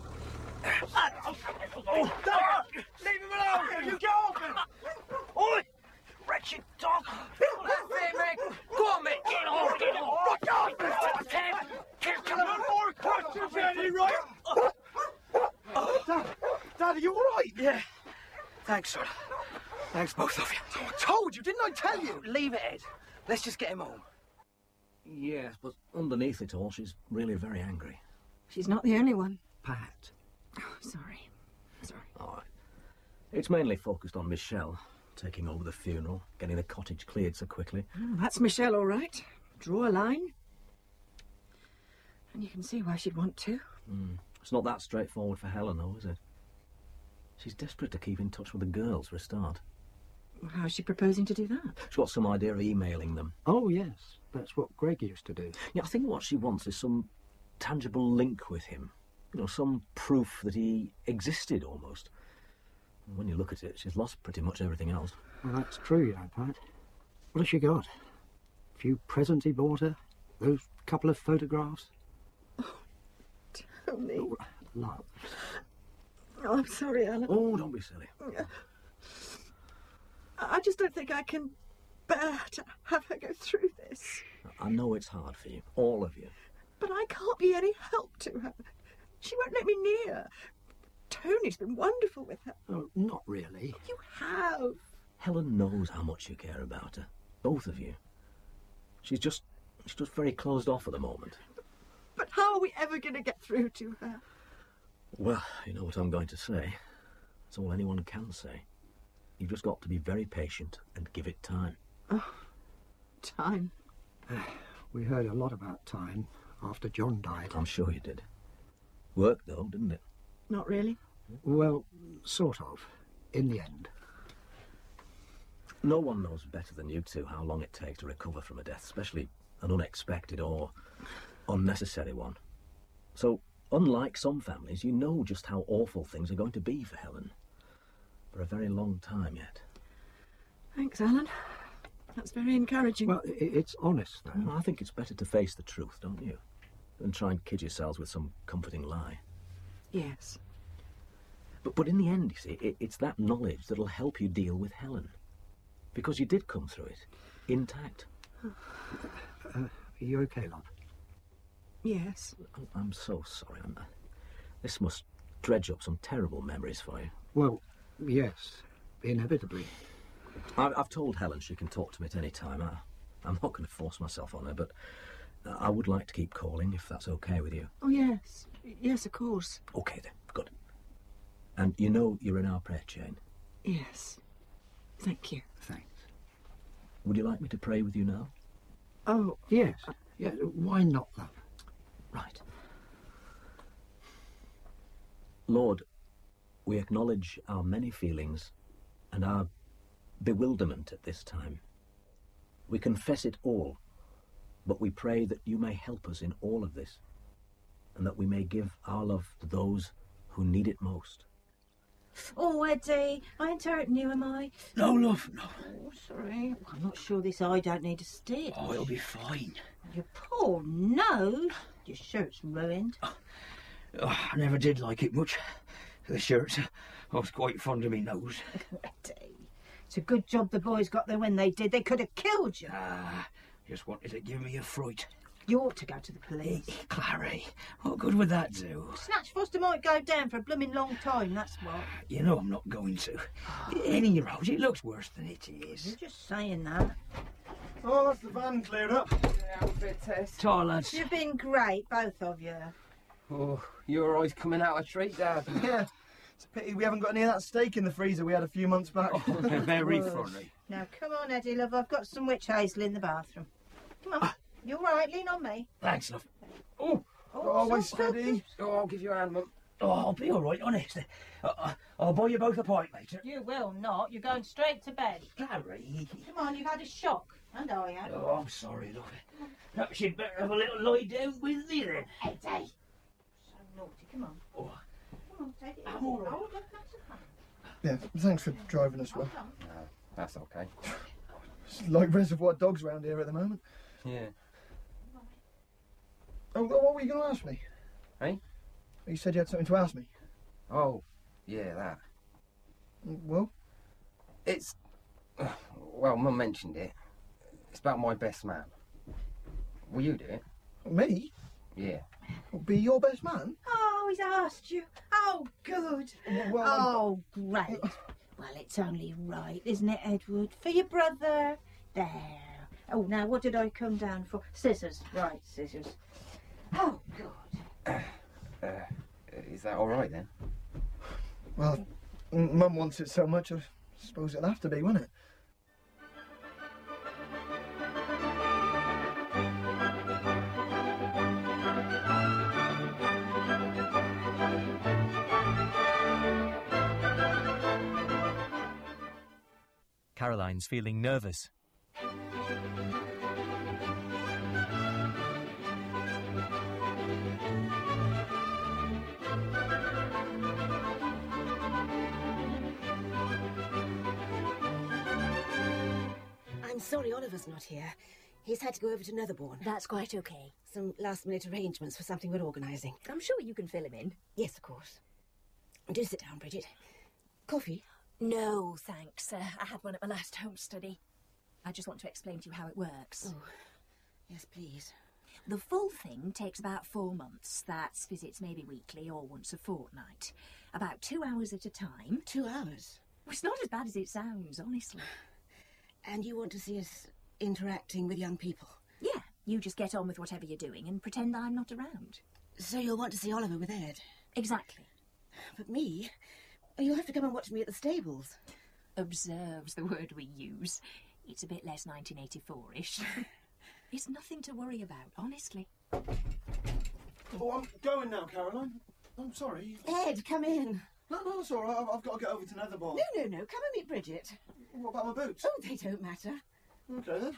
leave him alone! You get off him! Oi! Wretched dog! That's it, mate! Go on, mate! Get off! Get off! Kill him! No more questions, Eddie, right? Dad, are you all right? Yeah. Thanks, son. Thanks, both of you. Oh, I told you, didn't I tell you? Leave it, Ed. Let's just get him home. Yes, but underneath it all, she's really very angry. She's not the only one. Pat. Oh, sorry. All right. It's mainly focused on Michelle, taking over the funeral, getting the cottage cleared so quickly. Oh, that's Michelle, all right. Draw a line. And you can see why she'd want to. It's not that straightforward for Helen, though, is it? She's desperate to keep in touch with the girls, for a start. How's she proposing to do that? She's got some idea of emailing them. Oh, yes. That's what Greg used to do. Yeah, I think what she wants is some tangible link with him. You know, some proof that he existed, almost. And when you look at it, she's lost pretty much everything else. Well, that's true, you know, Pat. What has she got? A few presents he bought her? Those couple of photographs? Tell me. Oh, love. Oh, I'm sorry, Alan. Oh, don't be silly. I just don't think I can bear to have her go through this. I know it's hard for you, all of you. But I can't be any help to her. She won't let me near. Tony's been wonderful with her. Oh, not really. You have. Helen knows how much you care about her, both of you. She's just very closed off at the moment. But how are we ever going to get through to her? Well, you know what I'm going to say. It's all anyone can say. You've just got to be very patient and give it time. Oh, time. We heard a lot about time after John died. I'm sure you did. Worked, though, didn't it? Not really. Well, sort of. In the end. No one knows better than you two how long it takes to recover from a death, especially an unexpected or unnecessary one. So, unlike some families, you know just how awful things are going to be for Helen. For a very long time yet. Thanks, Alan. That's very encouraging. Well, it's honest, though. Well, I think it's better to face the truth, don't you? Than try and kid yourselves with some comforting lie. Yes. But in the end, you see, it's that knowledge that'll help you deal with Helen. Because you did come through it, intact. Are you okay, love? Yes. I'm so sorry. This must dredge up some terrible memories for you. Well, yes, inevitably. I've told Helen she can talk to me at any time. I'm not going to force myself on her, but I would like to keep calling, if that's okay with you. Oh, yes. Yes, of course. Okay, then. Good. And you know you're in our prayer chain? Yes. Thank you. Thanks. Would you like me to pray with you now? Oh, yes. Yeah, why not, love? Right. Lord, we acknowledge our many feelings and our bewilderment at this time. We confess it all, but we pray that you may help us in all of this, and that we may give our love to those who need it most. Oh, Eddie, I ain't hurting you, am I? No, love, no. Oh, sorry. I'm not sure this eye don't need a stitch. Oh, it'll be fine. Your poor nose. Your shirt's ruined. Oh, I never did like it much, the shirts. I was quite fond of me nose. Eddie, it's a good job the boys got there when they did. They could have killed you. Just wanted to give me a fright. You ought to go to the police. Clary, what good would that do? Snatch Foster might go down for a blooming long time, that's what. You know I'm not going to. Any road, it looks worse than it is. You're just saying that. Oh, that's the van cleared up. Outfit test. Ta, lads. You've been great, both of you. Oh, you're always coming out a treat, Dad. Yeah. It's a pity we haven't got any of that steak in the freezer we had a few months back. Very funny. Now, come on, Eddie, love. I've got some witch hazel in the bathroom. Come on. You all right? Lean on me. Thanks, love. Oh, always steady. Oh, I'll give you a hand, Mum. Oh, I'll be all right, honest. I'll buy you both a pint later. You will not. You're going straight to bed. Clary. Come on, you've had a shock. And I have. Oh, I'm sorry, love. Perhaps you'd better have a little lie down with me then. Eddie. So naughty. Come on. Oh. Come on, take it. I'm all right. Oh, look, that's a fun. Yeah, thanks for driving us well. No, that's okay. It's like Reservoir Dogs round here at the moment. Yeah. Oh, what were you going to ask me? Hey? You said you had something to ask me. Oh, yeah, that. Well? It's... Well, Mum mentioned it. It's about my best man. Will you do it? Me? Yeah. Be your best man? Oh, he's asked you. Oh, good. Well, great. Well, it's only right, isn't it, Edward? For your brother. There. Oh, now, what did I come down for? Scissors. Right, scissors. Oh, good. Is that all right, then? Well, Mum wants it so much, I suppose it'll have to be, won't it? Caroline's feeling nervous. I'm sorry Oliver's not here. He's had to go over to Netherbourne. That's quite okay. Some last-minute arrangements for something we're organising. I'm sure you can fill him in. Yes, of course. Do sit down, Bridget. Coffee? No, thanks. I had one at my last home study. I just want to explain to you how it works. Oh, yes, please. The full thing takes about 4 months. That's visits maybe weekly or once a fortnight. About 2 hours at a time. 2 hours? Well, it's not as bad as it sounds, honestly. And you want to see us interacting with young people? Yeah, you just get on with whatever you're doing and pretend I'm not around. So you'll want to see Oliver with Ed? Exactly. But me? You'll have to come and watch me at the stables. Observe's the word we use. It's a bit less 1984-ish. It's nothing to worry about, honestly. Oh, I'm going now, Caroline. I'm sorry. Ed, come in. No, it's all right. I've got to get over to Netherbourne. No. Come and meet Bridget. What about my boots? Oh, they don't matter. Okay, then.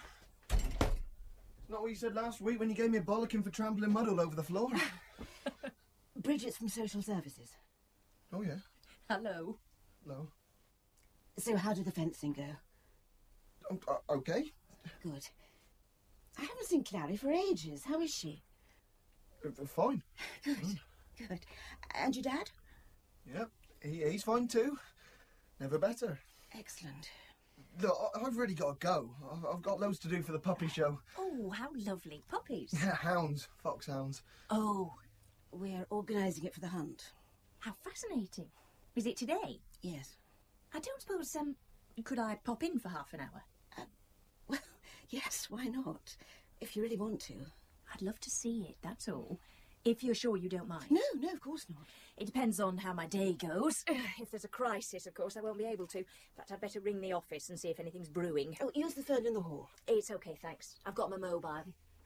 It's not what you said last week when you gave me a bollocking for trampling mud all over the floor. Bridget's from Social Services. Oh, yeah. Hello. No. So how did the fencing go? Okay. Good. I haven't seen Clary for ages. How is she? Fine. Good. And your dad? Yep, he's fine too. Never better. Excellent. Look, I've really got to go. I've got loads to do for the puppy show. Oh, how lovely. Puppies. Hounds. Foxhounds. Oh, we're organising it for the hunt. How fascinating. Is it today? Yes. I don't suppose, could I pop in for half an hour? Well, yes, why not? If you really want to. I'd love to see it, that's all. If you're sure you don't mind. No, of course not. It depends on how my day goes. If there's a crisis, of course, I won't be able to. But I'd better ring the office and see if anything's brewing. Oh, use the phone in the hall. It's okay, thanks. I've got my mobile.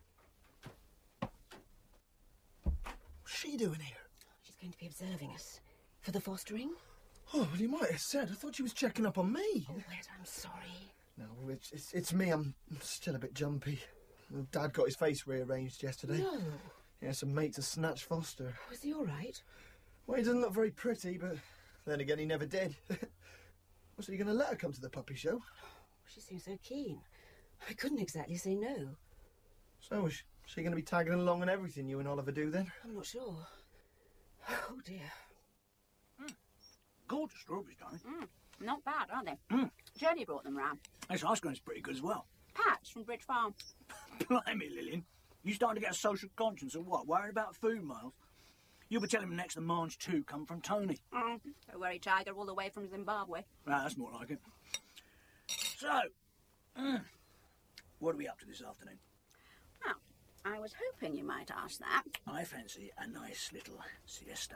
What's she doing here? She's going to be observing us. For the fostering? Oh, well, you might have said. I thought she was checking up on me. Oh, Ed, I'm sorry. No, it's me. I'm still a bit jumpy. Dad got his face rearranged yesterday. No. He had some mates to snatch Foster. Was he all right? Well, he doesn't look very pretty, but then again, he never did. So you're going to let her come to the puppy show? She seems so keen. I couldn't exactly say no. So is she going to be tagging along on everything you and Oliver do then? I'm not sure. Oh, dear. Gorgeous strawberries, darling. Not bad, aren't they? Jenny brought them round. This ice cream's pretty good as well. Patch from Bridge Farm. Blimey, Lillian. You starting to get a social conscience or what? Worried about food miles? You'll be telling me next the Mange 2 come from Tony. A worry tiger all the way from Zimbabwe. That's more like it. So, what are we up to this afternoon? Well, I was hoping you might ask that. I fancy a nice little siesta.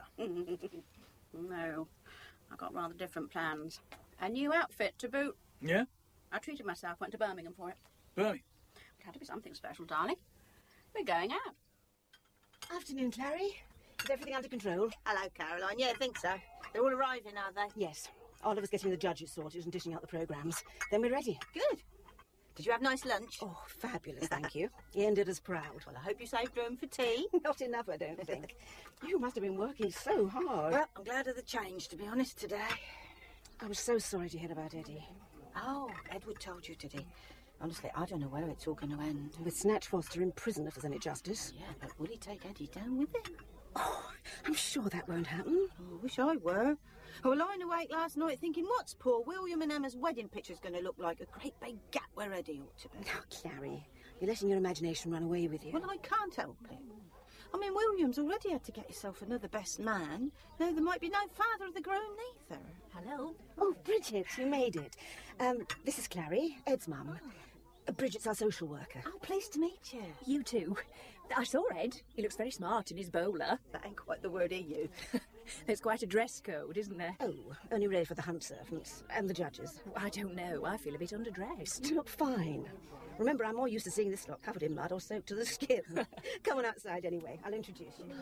No, I've got rather different plans. A new outfit to boot. Yeah? I treated myself, went to Birmingham for it. Birmingham? It had to be something special, darling. We're going out. Afternoon, Clary. Is everything under control? Hello, Caroline. Yeah, I think so. They're all arriving, are they? Yes. Oliver's getting the judges sorted and dishing out the programmes. Then we're ready. Good. Did you have nice lunch? Oh, fabulous, thank you. Ian did us proud. Well, I hope you saved room for tea. Not enough, I don't think. You must have been working so hard. Well, I'm glad of the change, to be honest, today. I was so sorry to hear about Eddie. Oh, Edward told you, did he? Honestly, I don't know where it's all going to end. With Snatch Foster in prison, if there's any justice. Yeah, but will he take Eddie down with him? Oh, I'm sure that won't happen. Oh, I wish I were. I was lying awake last night thinking, what's poor William and Emma's wedding picture's going to look like? A great big gap where Eddie ought to be. Now, Clary, you're letting your imagination run away with you. Well, I can't help it. I mean, William's already had to get himself another best man. No, there might be no father of the grown neither. Hello? Oh, Bridget, you made it. This is Clary, Ed's mum. Bridget's our social worker. Oh, pleased to meet you. You too. I saw Ed. He looks very smart in his bowler. That ain't quite the word he used. There's quite a dress code, isn't there? Oh, only ready for the hunt servants and the judges. I don't know. I feel a bit underdressed. You look fine. Remember, I'm more used to seeing this lot covered in mud or soaked to the skin. Come on outside anyway. I'll introduce you.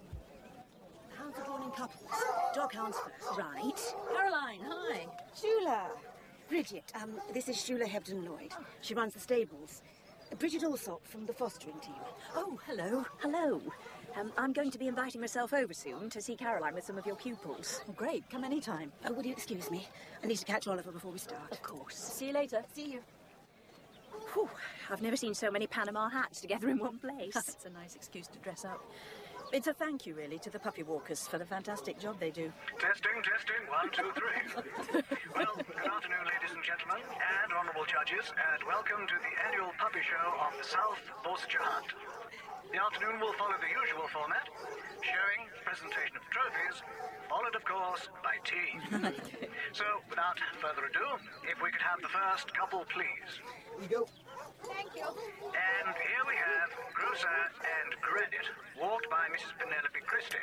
Hounds are drawn in couples. Doghounds first. Right. Caroline, hi. Shula. Bridget, this is Shula Hebden-Lloyd. She runs the stables. Bridget Alsop from the fostering team. Oh, hello. Hello. I'm going to be inviting myself over soon to see Caroline with some of your pupils. Oh, great. Come any time. Oh, will you excuse me? I need to catch Oliver before we start. Of course. See you later. See you. Whew, I've never seen so many Panama hats together in one place. It's a nice excuse to dress up. It's a thank you, really, to the puppy walkers for the fantastic job they do. Testing, 1, 2, 3. Well, good afternoon, ladies and gentlemen, and honourable judges, and welcome to the annual puppy show of the South Dorsetshire Hunt. The afternoon will follow the usual format, showing presentation of trophies, followed, of course, by tea. So, without further ado, if we could have the first couple, please. Here you go. Thank you. And here we have Grocer and Credit, walked by Mrs. Penelope Christie.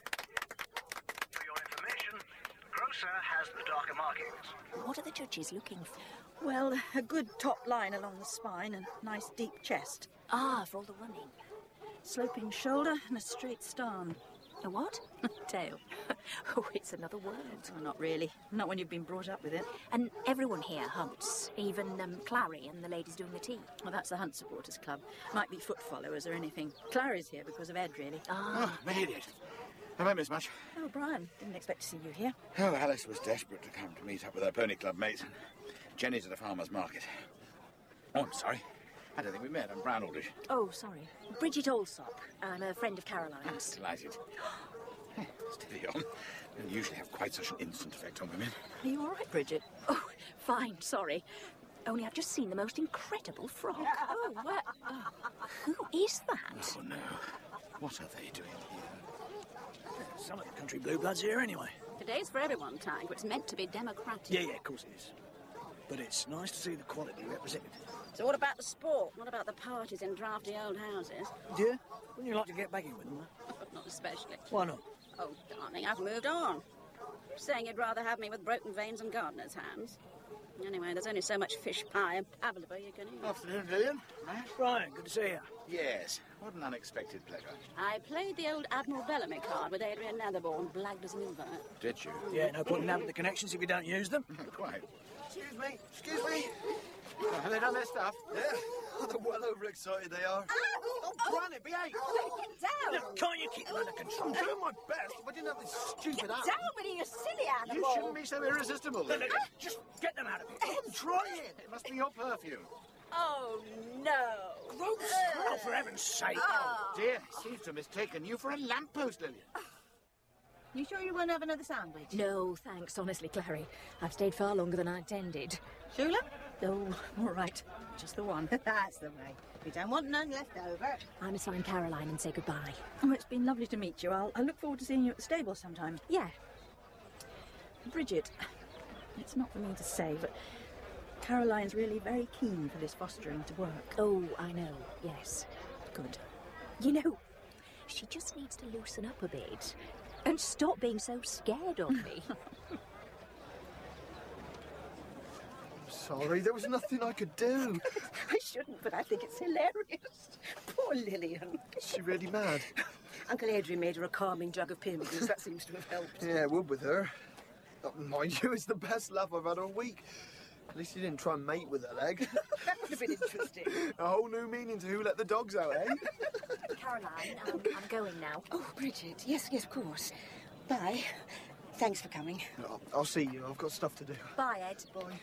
For your information, Grocer has the darker markings. What are the judges looking for? Well, a good top line along the spine and nice deep chest. Ah, for all the running. Sloping shoulder and a straight starn. A what? Tail. Oh, it's another word. Oh, not really. Not when you've been brought up with it. And everyone here hunts, even Clary and the ladies doing the tea. Well, that's the Hunt Supporters Club. Might be foot followers or anything. Clary's here because of Ed, really. Oh, made it. Have I missed much? Oh, Brian, didn't expect to see you here. Oh, Alice was desperate to come to meet up with her pony club mates. Jenny's at a farmer's market. Oh, I'm sorry. I don't think we met. I'm Brian Aldrich. Oh, sorry. Bridget Alsop. I'm a friend of Caroline's. Delighted. Steady on. Don't usually have quite such an instant effect on women. Are you all right, Bridget? Oh, fine, sorry. Only I've just seen the most incredible frog. Oh, what? Oh, who is that? Oh, no. What are they doing here? Some of the country blue bloods here anyway. Today's for everyone, Tiger. It's meant to be democratic. Yeah, of course it is. But it's nice to see the quality represented. So what about the sport? What about the parties in drafty old houses? Do you? Wouldn't you like to get back in with them? Not especially. Why not? Oh, darling, I've moved on. Saying you'd rather have me with broken veins and gardener's hands. Anyway, there's only so much fish pie and pavlova you can eat. Afternoon, Lillian. Matt? Brian, good to see you. Yes. What an unexpected pleasure. I played the old Admiral Bellamy card with Adrian Netherbourne, blagged as an invert. Did you? Yeah, no point in having the connections if you don't use them. Quite. Excuse me. Excuse me. Have they done their stuff? Yeah. Oh, they're well overexcited, they are. Oh, Granny, behave. Get down. Look, can't you keep them under control? I'm doing my best. If I didn't have this stupid app. Down with you, you silly animal. You shouldn't be so irresistible, Lillian. Just get them out of here. I'm trying. It must be your perfume. Oh, no. Gross. Oh, for heaven's sake. Oh, dear. Seems to have mistaken you for a lamppost, Lillian. You sure you won't have another sandwich? No, thanks, honestly, Clary. I've stayed far longer than I intended. Shula? Oh, all right. Just the one. That's the way. We don't want none left over. I must find Caroline and say goodbye. Oh, it's been lovely to meet you. I'll look forward to seeing you at the stable sometime. Yeah. Bridget, it's not for me to say, but Caroline's really very keen for this fostering to work. Oh, I know, yes. Good. You know, she just needs to loosen up a bit and stop being so scared of me. Sorry, there was nothing I could do. I shouldn't, but I think it's hilarious. Poor Lillian. Is she really mad? Uncle Adrian made her a calming jug of Pimligus. That seems to have helped. Yeah, it would with her. Mind you, it's the best laugh I've had all week. At least you didn't try and mate with her leg. That would have been interesting. A whole new meaning to who let the dogs out, eh? Caroline, I'm going now. Oh, Bridget. Yes, of course. Bye. Thanks for coming. I'll see you. I've got stuff to do. Bye, Ed. Bye.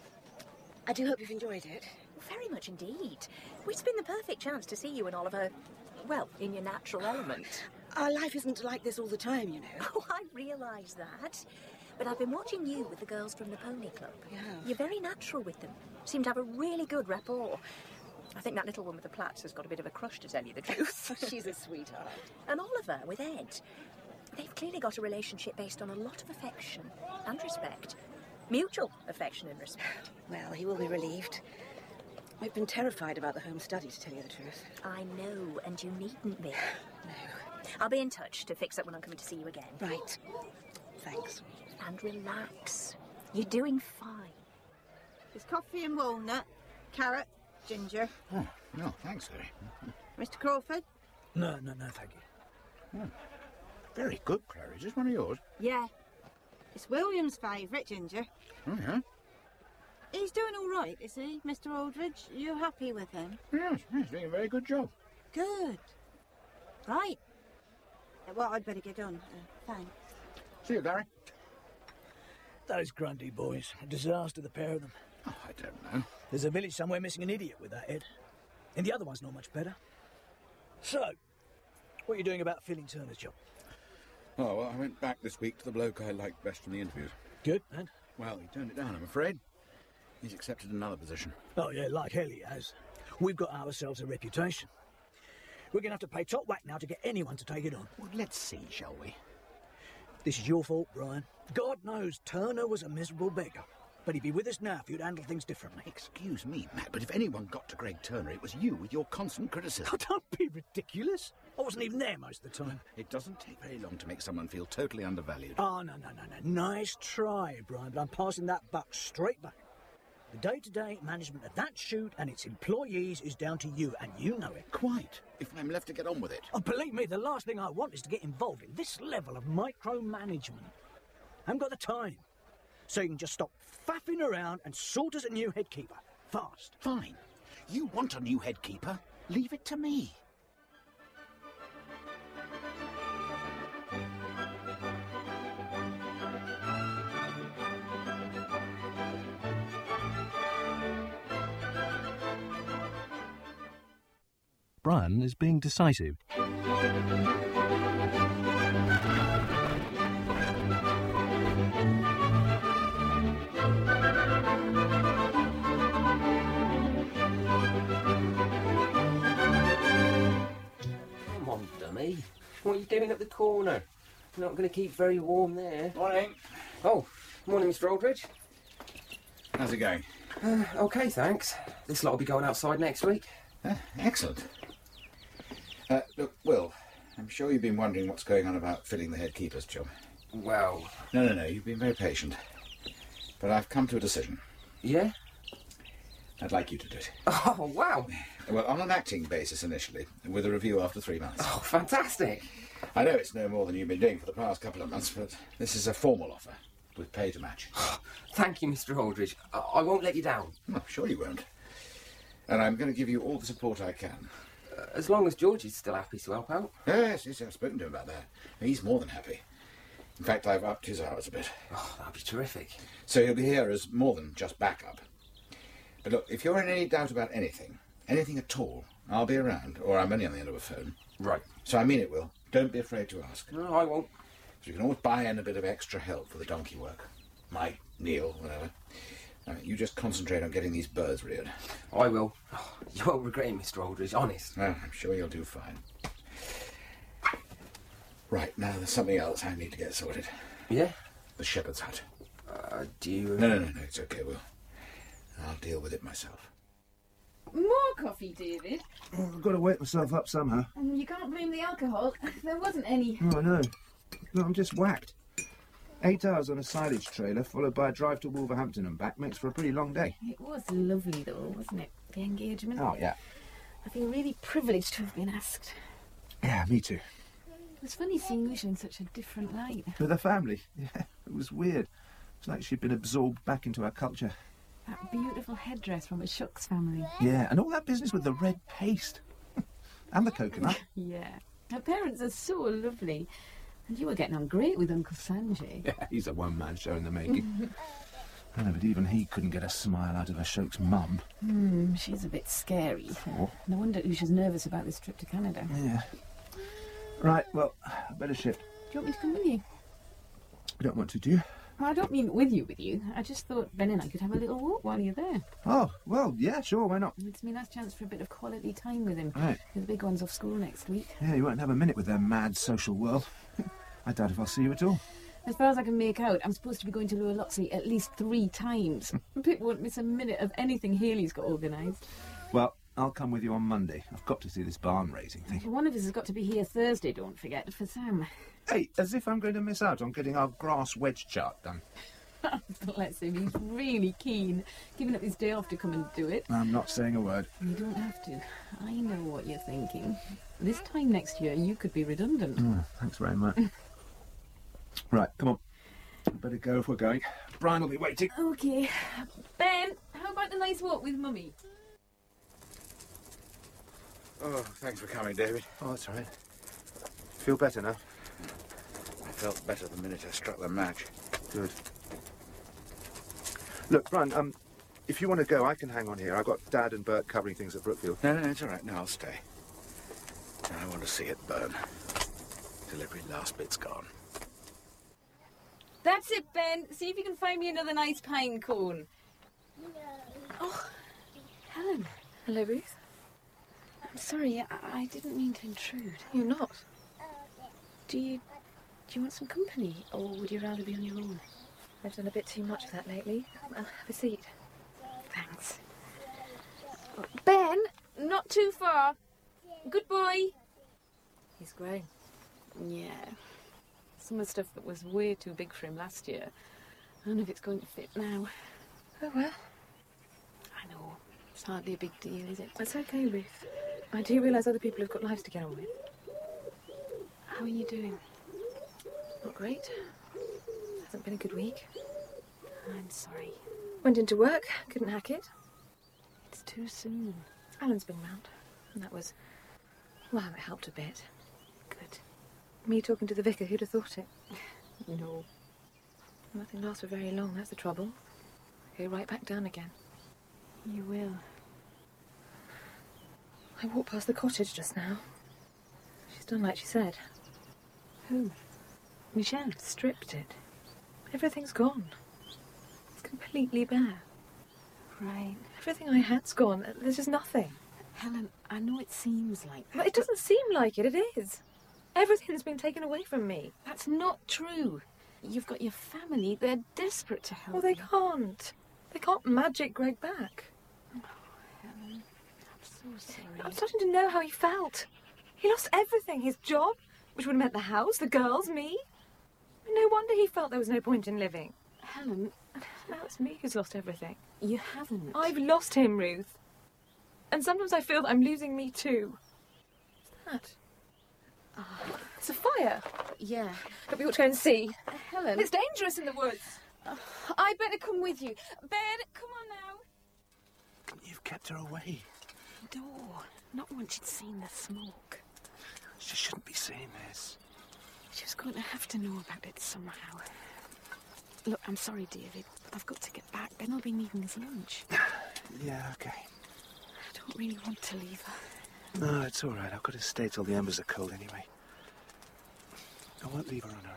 I do hope you've enjoyed it. Very much indeed. It's been the perfect chance to see you and Oliver, well, in your natural element. Our life isn't like this all the time, you know. Oh, I realise that. But I've been watching you with the girls from the Pony Club. Yeah. You're very natural with them. Seem to have a really good rapport. I think that little one with the plaits has got a bit of a crush, to tell you the truth. She's a sweetheart. And Oliver with Ed. They've clearly got a relationship based on a lot of affection and respect. Mutual affection and respect. Well, he will be relieved. We've been terrified about the home study, to tell you the truth. I know, and you needn't be. No. I'll be in touch to fix it when I'm coming to see you again. Right. Thanks. And relax. You're doing fine. There's coffee and walnut, carrot, ginger. Oh, no, thanks, Harry. Mr. Crawford? No, thank you. Oh, very good, Clary. Is this one of yours? Yeah. It's William's favourite, ginger. Oh, yeah? He's doing all right, is he, Mr. Aldridge? You happy with him? Yes, he's doing a very good job. Good. Right. Well, I'd better get on. Thanks. See you, Gary. Those Grundy boys, a disaster, the pair of them. Oh, I don't know. There's a village somewhere missing an idiot with that Ed. And the other one's not much better. So, what are you doing about filling Turner's job? Oh, well, I went back this week to the bloke I liked best from the interviews. Good, and? Well, he turned it down, I'm afraid. He's accepted another position. Oh, yeah, like hell he has. We've got ourselves a reputation. We're going to have to pay top whack now to get anyone to take it on. Well, let's see, shall we? This is your fault, Brian. God knows Turner was a miserable beggar. But he'd be with us now if you'd handled things differently. Excuse me, Matt, but if anyone got to Greg Turner, it was you with your constant criticism. Oh, don't be ridiculous. I wasn't even there most of the time. It doesn't take very long to make someone feel totally undervalued. Oh, no. Nice try, Brian, but I'm passing that buck straight back. The day-to-day management of that shoot and its employees is down to you, and you know it. Quite, if I'm left to get on with it. Oh, believe me, the last thing I want is to get involved in this level of micromanagement. I haven't got the time. So you can just stop faffing around and sort us a new head keeper. Fast. Fine. You want a new head keeper? Leave it to me. Brian is being decisive. Come on, dummy. What are you doing at the corner? You're not going to keep very warm there. Morning. Oh, morning, Mr. Aldridge. How's it going? OK, thanks. This lot will be going outside next week. Excellent. Look, Will, I'm sure you've been wondering what's going on about filling the head keeper's job. Well... No, you've been very patient. But I've come to a decision. Yeah? I'd like you to do it. Oh, wow. Well, on an acting basis initially, with a review after 3 months. Oh, fantastic. I know it's no more than you've been doing for the past couple of months, but this is a formal offer, with pay to match. Thank you, Mr. Aldridge. I won't let you down. I'm sure you won't. And I'm going to give you all the support I can. As long as George is still happy to help out. Yes, I've spoken to him about that. He's more than happy. In fact, I've upped his hours a bit. Oh, that'd be terrific. So he'll be here as more than just backup. But look, if you're in any doubt about anything at all, I'll be around, or I'm only on the end of a phone. Right. So I mean it, Will. Don't be afraid to ask. No, I won't. So you can always buy in a bit of extra help for the donkey work. Mike, Neil, whatever. You just concentrate on getting these birds reared. I will. Oh, you won't regret it, Mr. Aldridge, honest. I'm sure you'll do fine. Right, now there's something else I need to get sorted. Yeah? The shepherd's hut. Do you... No, it's okay, Will. I'll deal with it myself. More coffee, David. Oh, I've got to wake myself up somehow. You can't blame the alcohol. There wasn't any. Oh, I know. Look, I'm just whacked. 8 hours on a silage trailer, followed by a drive to Wolverhampton and back, makes for a pretty long day. It was lovely, though, wasn't it? The engagement. Oh, yeah. I feel really privileged to have been asked. Yeah, me too. It was funny seeing Usha in such a different light. With her family. Yeah, it was weird. It's like she'd been absorbed back into our culture. That beautiful headdress from a Shucks family. Yeah, and all that business with the red paste. And the coconut. Yeah. Her parents are so lovely. And you were getting on great with Uncle Sanjay. Yeah, he's a one-man show in the making. I know, but even he couldn't get a smile out of Ashok's mum. She's a bit scary. Oh. No wonder Usha's nervous about this trip to Canada. Yeah. Right, well, I better shift. Do you want me to come with you? I don't want to, do you? Well, I don't mean with you. I just thought Ben and I could have a little walk while you're there. Oh, well, yeah, sure, why not? It's my last chance for a bit of quality time with him. Right. The big one's off school next week. Yeah, you won't have a minute with their mad social world. I doubt if I'll see you at all. As far as I can make out, I'm supposed to be going to Lower Loxley at least 3 times. Pip won't miss a minute of anything Haley's got organised. Well, I'll come with you on Monday. I've got to see this barn raising thing. One of us has got to be here Thursday, don't forget, for Sam. Hey, as if I'm going to miss out on getting our grass wedge chart done. Bless him, he's really keen. Giving up his day off to come and do it. I'm not saying a word. You don't have to. I know what you're thinking. This time next year, you could be redundant. Thanks very much. Right, come on. Better go if we're going. Brian will be waiting. OK. Ben, how about a nice walk with Mummy? Oh, thanks for coming, David. Oh, that's all right. Feel better now? I felt better the minute I struck the match. Good. Look, Brian, if you want to go, I can hang on here. I've got Dad and Bert covering things at Brookfield. No, it's all right. No, I'll stay. I want to see it burn. Till every last bit's gone. That's it, Ben. See if you can find me another nice pine cone. Oh, Helen. Hello, Ruth. I'm sorry, I didn't mean to intrude. You're not. Do you want some company, or would you rather be on your own? I've done a bit too much of that lately. Have a seat. Thanks. Ben, not too far. Good boy. He's grown. Yeah. Some of the stuff that was way too big for him last year. I don't know if it's going to fit now. Oh, well. I know. It's hardly a big deal, is it? It's okay, Ruth. I do realise other people have got lives to get on with. How are you doing? Not great. Hasn't been a good week. I'm sorry. Went into work, couldn't hack it. It's too soon. Alan's been round, and that was... well, it helped a bit. Good. Me talking to the vicar, who'd have thought it? No. Nothing lasts for very long, that's the trouble. I go right back down again. You will. I walked past the cottage just now. She's done like she said. Who? Michelle? Stripped it. Everything's gone. It's completely bare. Right. Everything I had's gone. There's just nothing. Helen, I know it seems like that. But it doesn't seem like it. It is. Everything's been taken away from me. That's not true. You've got your family. They're desperate to help. Well, they can't. They can't magic Greg back. Oh, Helen, I'm so sorry. I'm starting to know how he felt. He lost everything. His job, which would have meant the house, the girls, me. No wonder he felt there was no point in living. Helen... Now it's me who's lost everything. You haven't. I've lost him, Ruth. And sometimes I feel that I'm losing me too. What's that? It's a fire. Yeah. But we ought to go and see. Helen... It's dangerous in the woods. I'd better come with you. Ben, come on now. You've kept her away. No, not once she'd seen the smoke. She shouldn't be saying this. She was going to have to know about it somehow. Look, I'm sorry, David, but I've got to get back. Ben will be needing his lunch. Yeah, okay. I don't really want to leave her. No, it's all right. I've got to stay till the embers are cold anyway. I won't leave her on her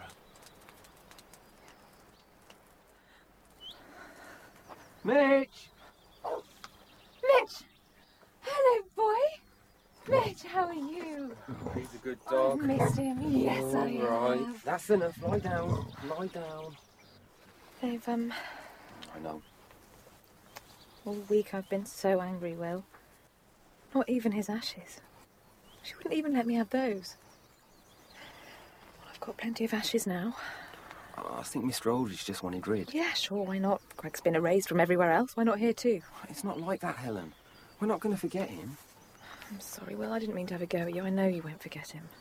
own. Mitch! Mitch! Hello, boy. Mitch, how are you? Oh, he's a good dog. I've missed him. Yes, I have. Right. That's enough. Lie down. Lie down. They've, I know. all week I've been so angry, Will. Not even his ashes. She wouldn't even let me have those. Well, I've got plenty of ashes now. I think Mr. Aldridge just wanted rid. Yeah, sure, why not? Greg's been erased from everywhere else. Why not here too? It's not like that, Helen. We're not going to forget him. I'm sorry, Will. I didn't mean to have a go at you. I know you won't forget him.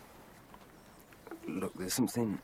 Look, there's something...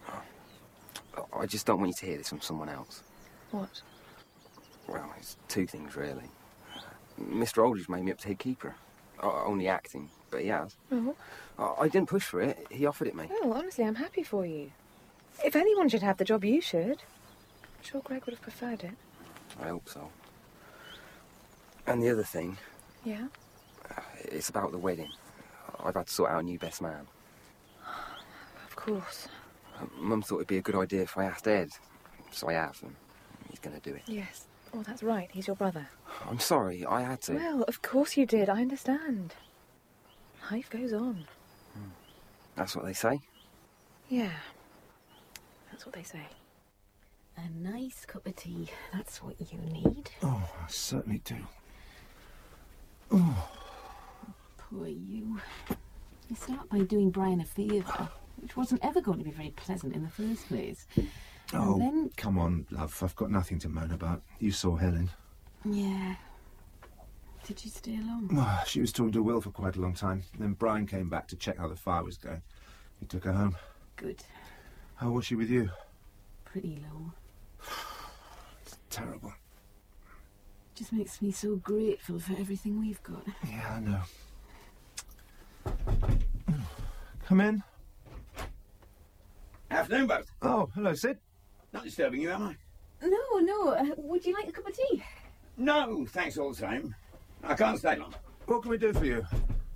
I just don't want you to hear this from someone else. What? Well, it's two things, really. Mr. Aldridge made me up to head keeper. Only acting, but he has. Oh? I didn't push for it. He offered it me. Well, honestly, I'm happy for you. If anyone should have the job, you should. I'm sure Greg would have preferred it. I hope so. And the other thing... Yeah? It's about the wedding. I've had to sort out a new best man. Of course. Mum thought it'd be a good idea if I asked Ed. So I have, and he's going to do it. Yes. Oh, that's right. He's your brother. I'm sorry, I had to. Well, of course you did. I understand. Life goes on. That's what they say. Yeah. That's what they say. A nice cup of tea. That's what you need. Oh, I certainly do. Oh. Poor you. You start by doing Brian a favour, which wasn't ever going to be very pleasant in the first place. Oh, And then... come on, love. I've got nothing to moan about. You saw Helen. Yeah. Did she stay long? Well, she was talking to Will for quite a long time. Then Brian came back to check how the fire was going. He took her home. Good. How was she with you? Pretty low. It's terrible. Just makes me so grateful for everything we've got. Yeah, I know. Come in. Afternoon, both. Oh, hello, Sid. Not disturbing you, am I? No. Would you like a cup of tea? No, thanks all the same. I can't stay long. What can we do for you?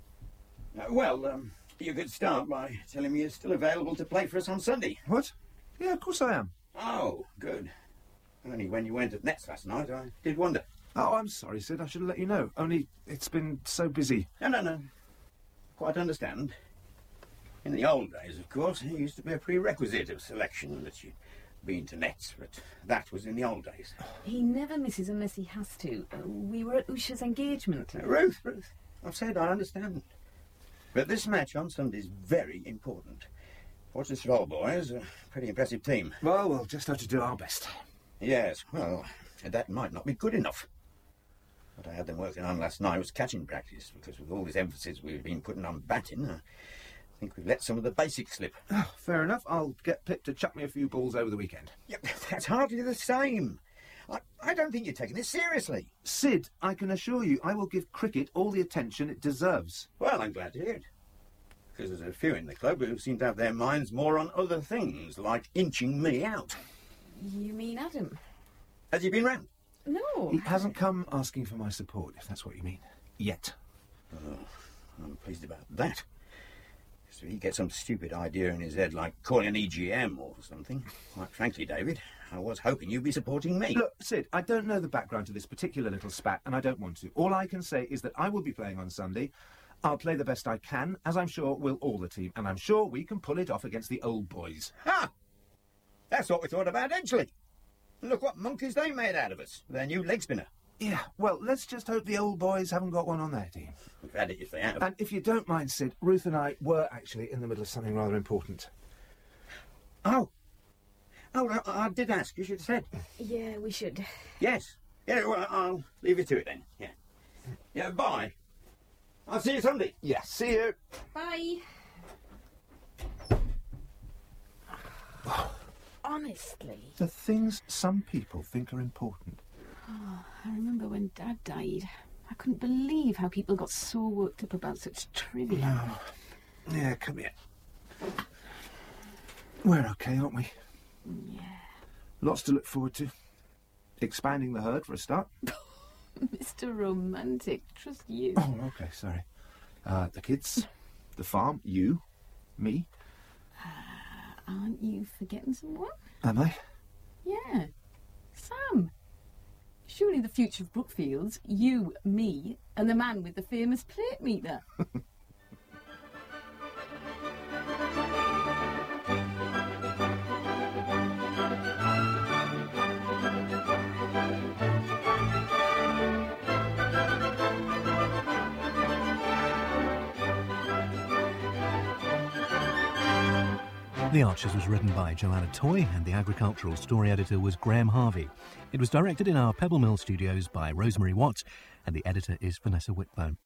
You could start by telling me you're still available to play for us on Sunday. What? Yeah, of course I am. Oh, good. Only when you went at Nets last night, I did wonder. Oh, I'm sorry, Sid. I should have let you know. Only it's been so busy. No. Quite understand. In the old days, of course, it used to be a prerequisite of selection that you'd been to Nets, but that was in the old days. He never misses unless he has to. We were at Usha's engagement. Ruth, I've said I understand. But this match on Sunday's very important. Portchester Old Boys, a pretty impressive team. Well, we'll just have to do our best. Yes, well, that might not be good enough. What I had them working on last night was catching practice, because with all this emphasis we've been putting on batting, I think we've let some of the basics slip. Oh, fair enough. I'll get Pip to chuck me a few balls over the weekend. Yeah, that's hardly the same. I don't think you're taking this seriously. Sid, I can assure you I will give cricket all the attention it deserves. Well, I'm glad to hear it. Because there's a few in the club who seem to have their minds more on other things, like inching me out. You mean Adam? Has he been round? No. He hasn't come asking for my support, if that's what you mean. Yet. Oh, I'm pleased about that. So he gets some stupid idea in his head, like calling an EGM or something. Quite frankly, David, I was hoping you'd be supporting me. Look, Sid, I don't know the background to this particular little spat, and I don't want to. All I can say is that I will be playing on Sunday. I'll play the best I can, as I'm sure will all the team, and I'm sure we can pull it off against the Old Boys. Ha! That's what we thought about Edgeley. Look what monkeys they made out of us, their new leg spinner. Yeah, well, let's just hope the Old Boys haven't got one on their team. We've had it if they have. And if you don't mind, Sid, Ruth and I were actually in the middle of something rather important. Oh, I did ask. You should have said. Yeah, we should. Yes. Yeah, well, I'll leave you to it then. Yeah. Yeah, bye. I'll see you Sunday. Yeah, see you. Bye. Honestly. The things some people think are important. Oh, I remember when Dad died. I couldn't believe how people got so worked up about such trivia. No. Yeah, come here. We're okay, aren't we? Yeah. Lots to look forward to. Expanding the herd for a start. Mr. Romantic, trust you. Oh, okay, sorry. The kids, the farm, you, me. Aren't you forgetting someone? Am I? Yeah. Sam. Surely the future of Brookfields, you, me, and the man with the famous plate meter. The Archers was written by Joanna Toy and the agricultural story editor was Graham Harvey. It was directed in our Pebble Mill studios by Rosemary Watts and the editor is Vanessa Whitbone.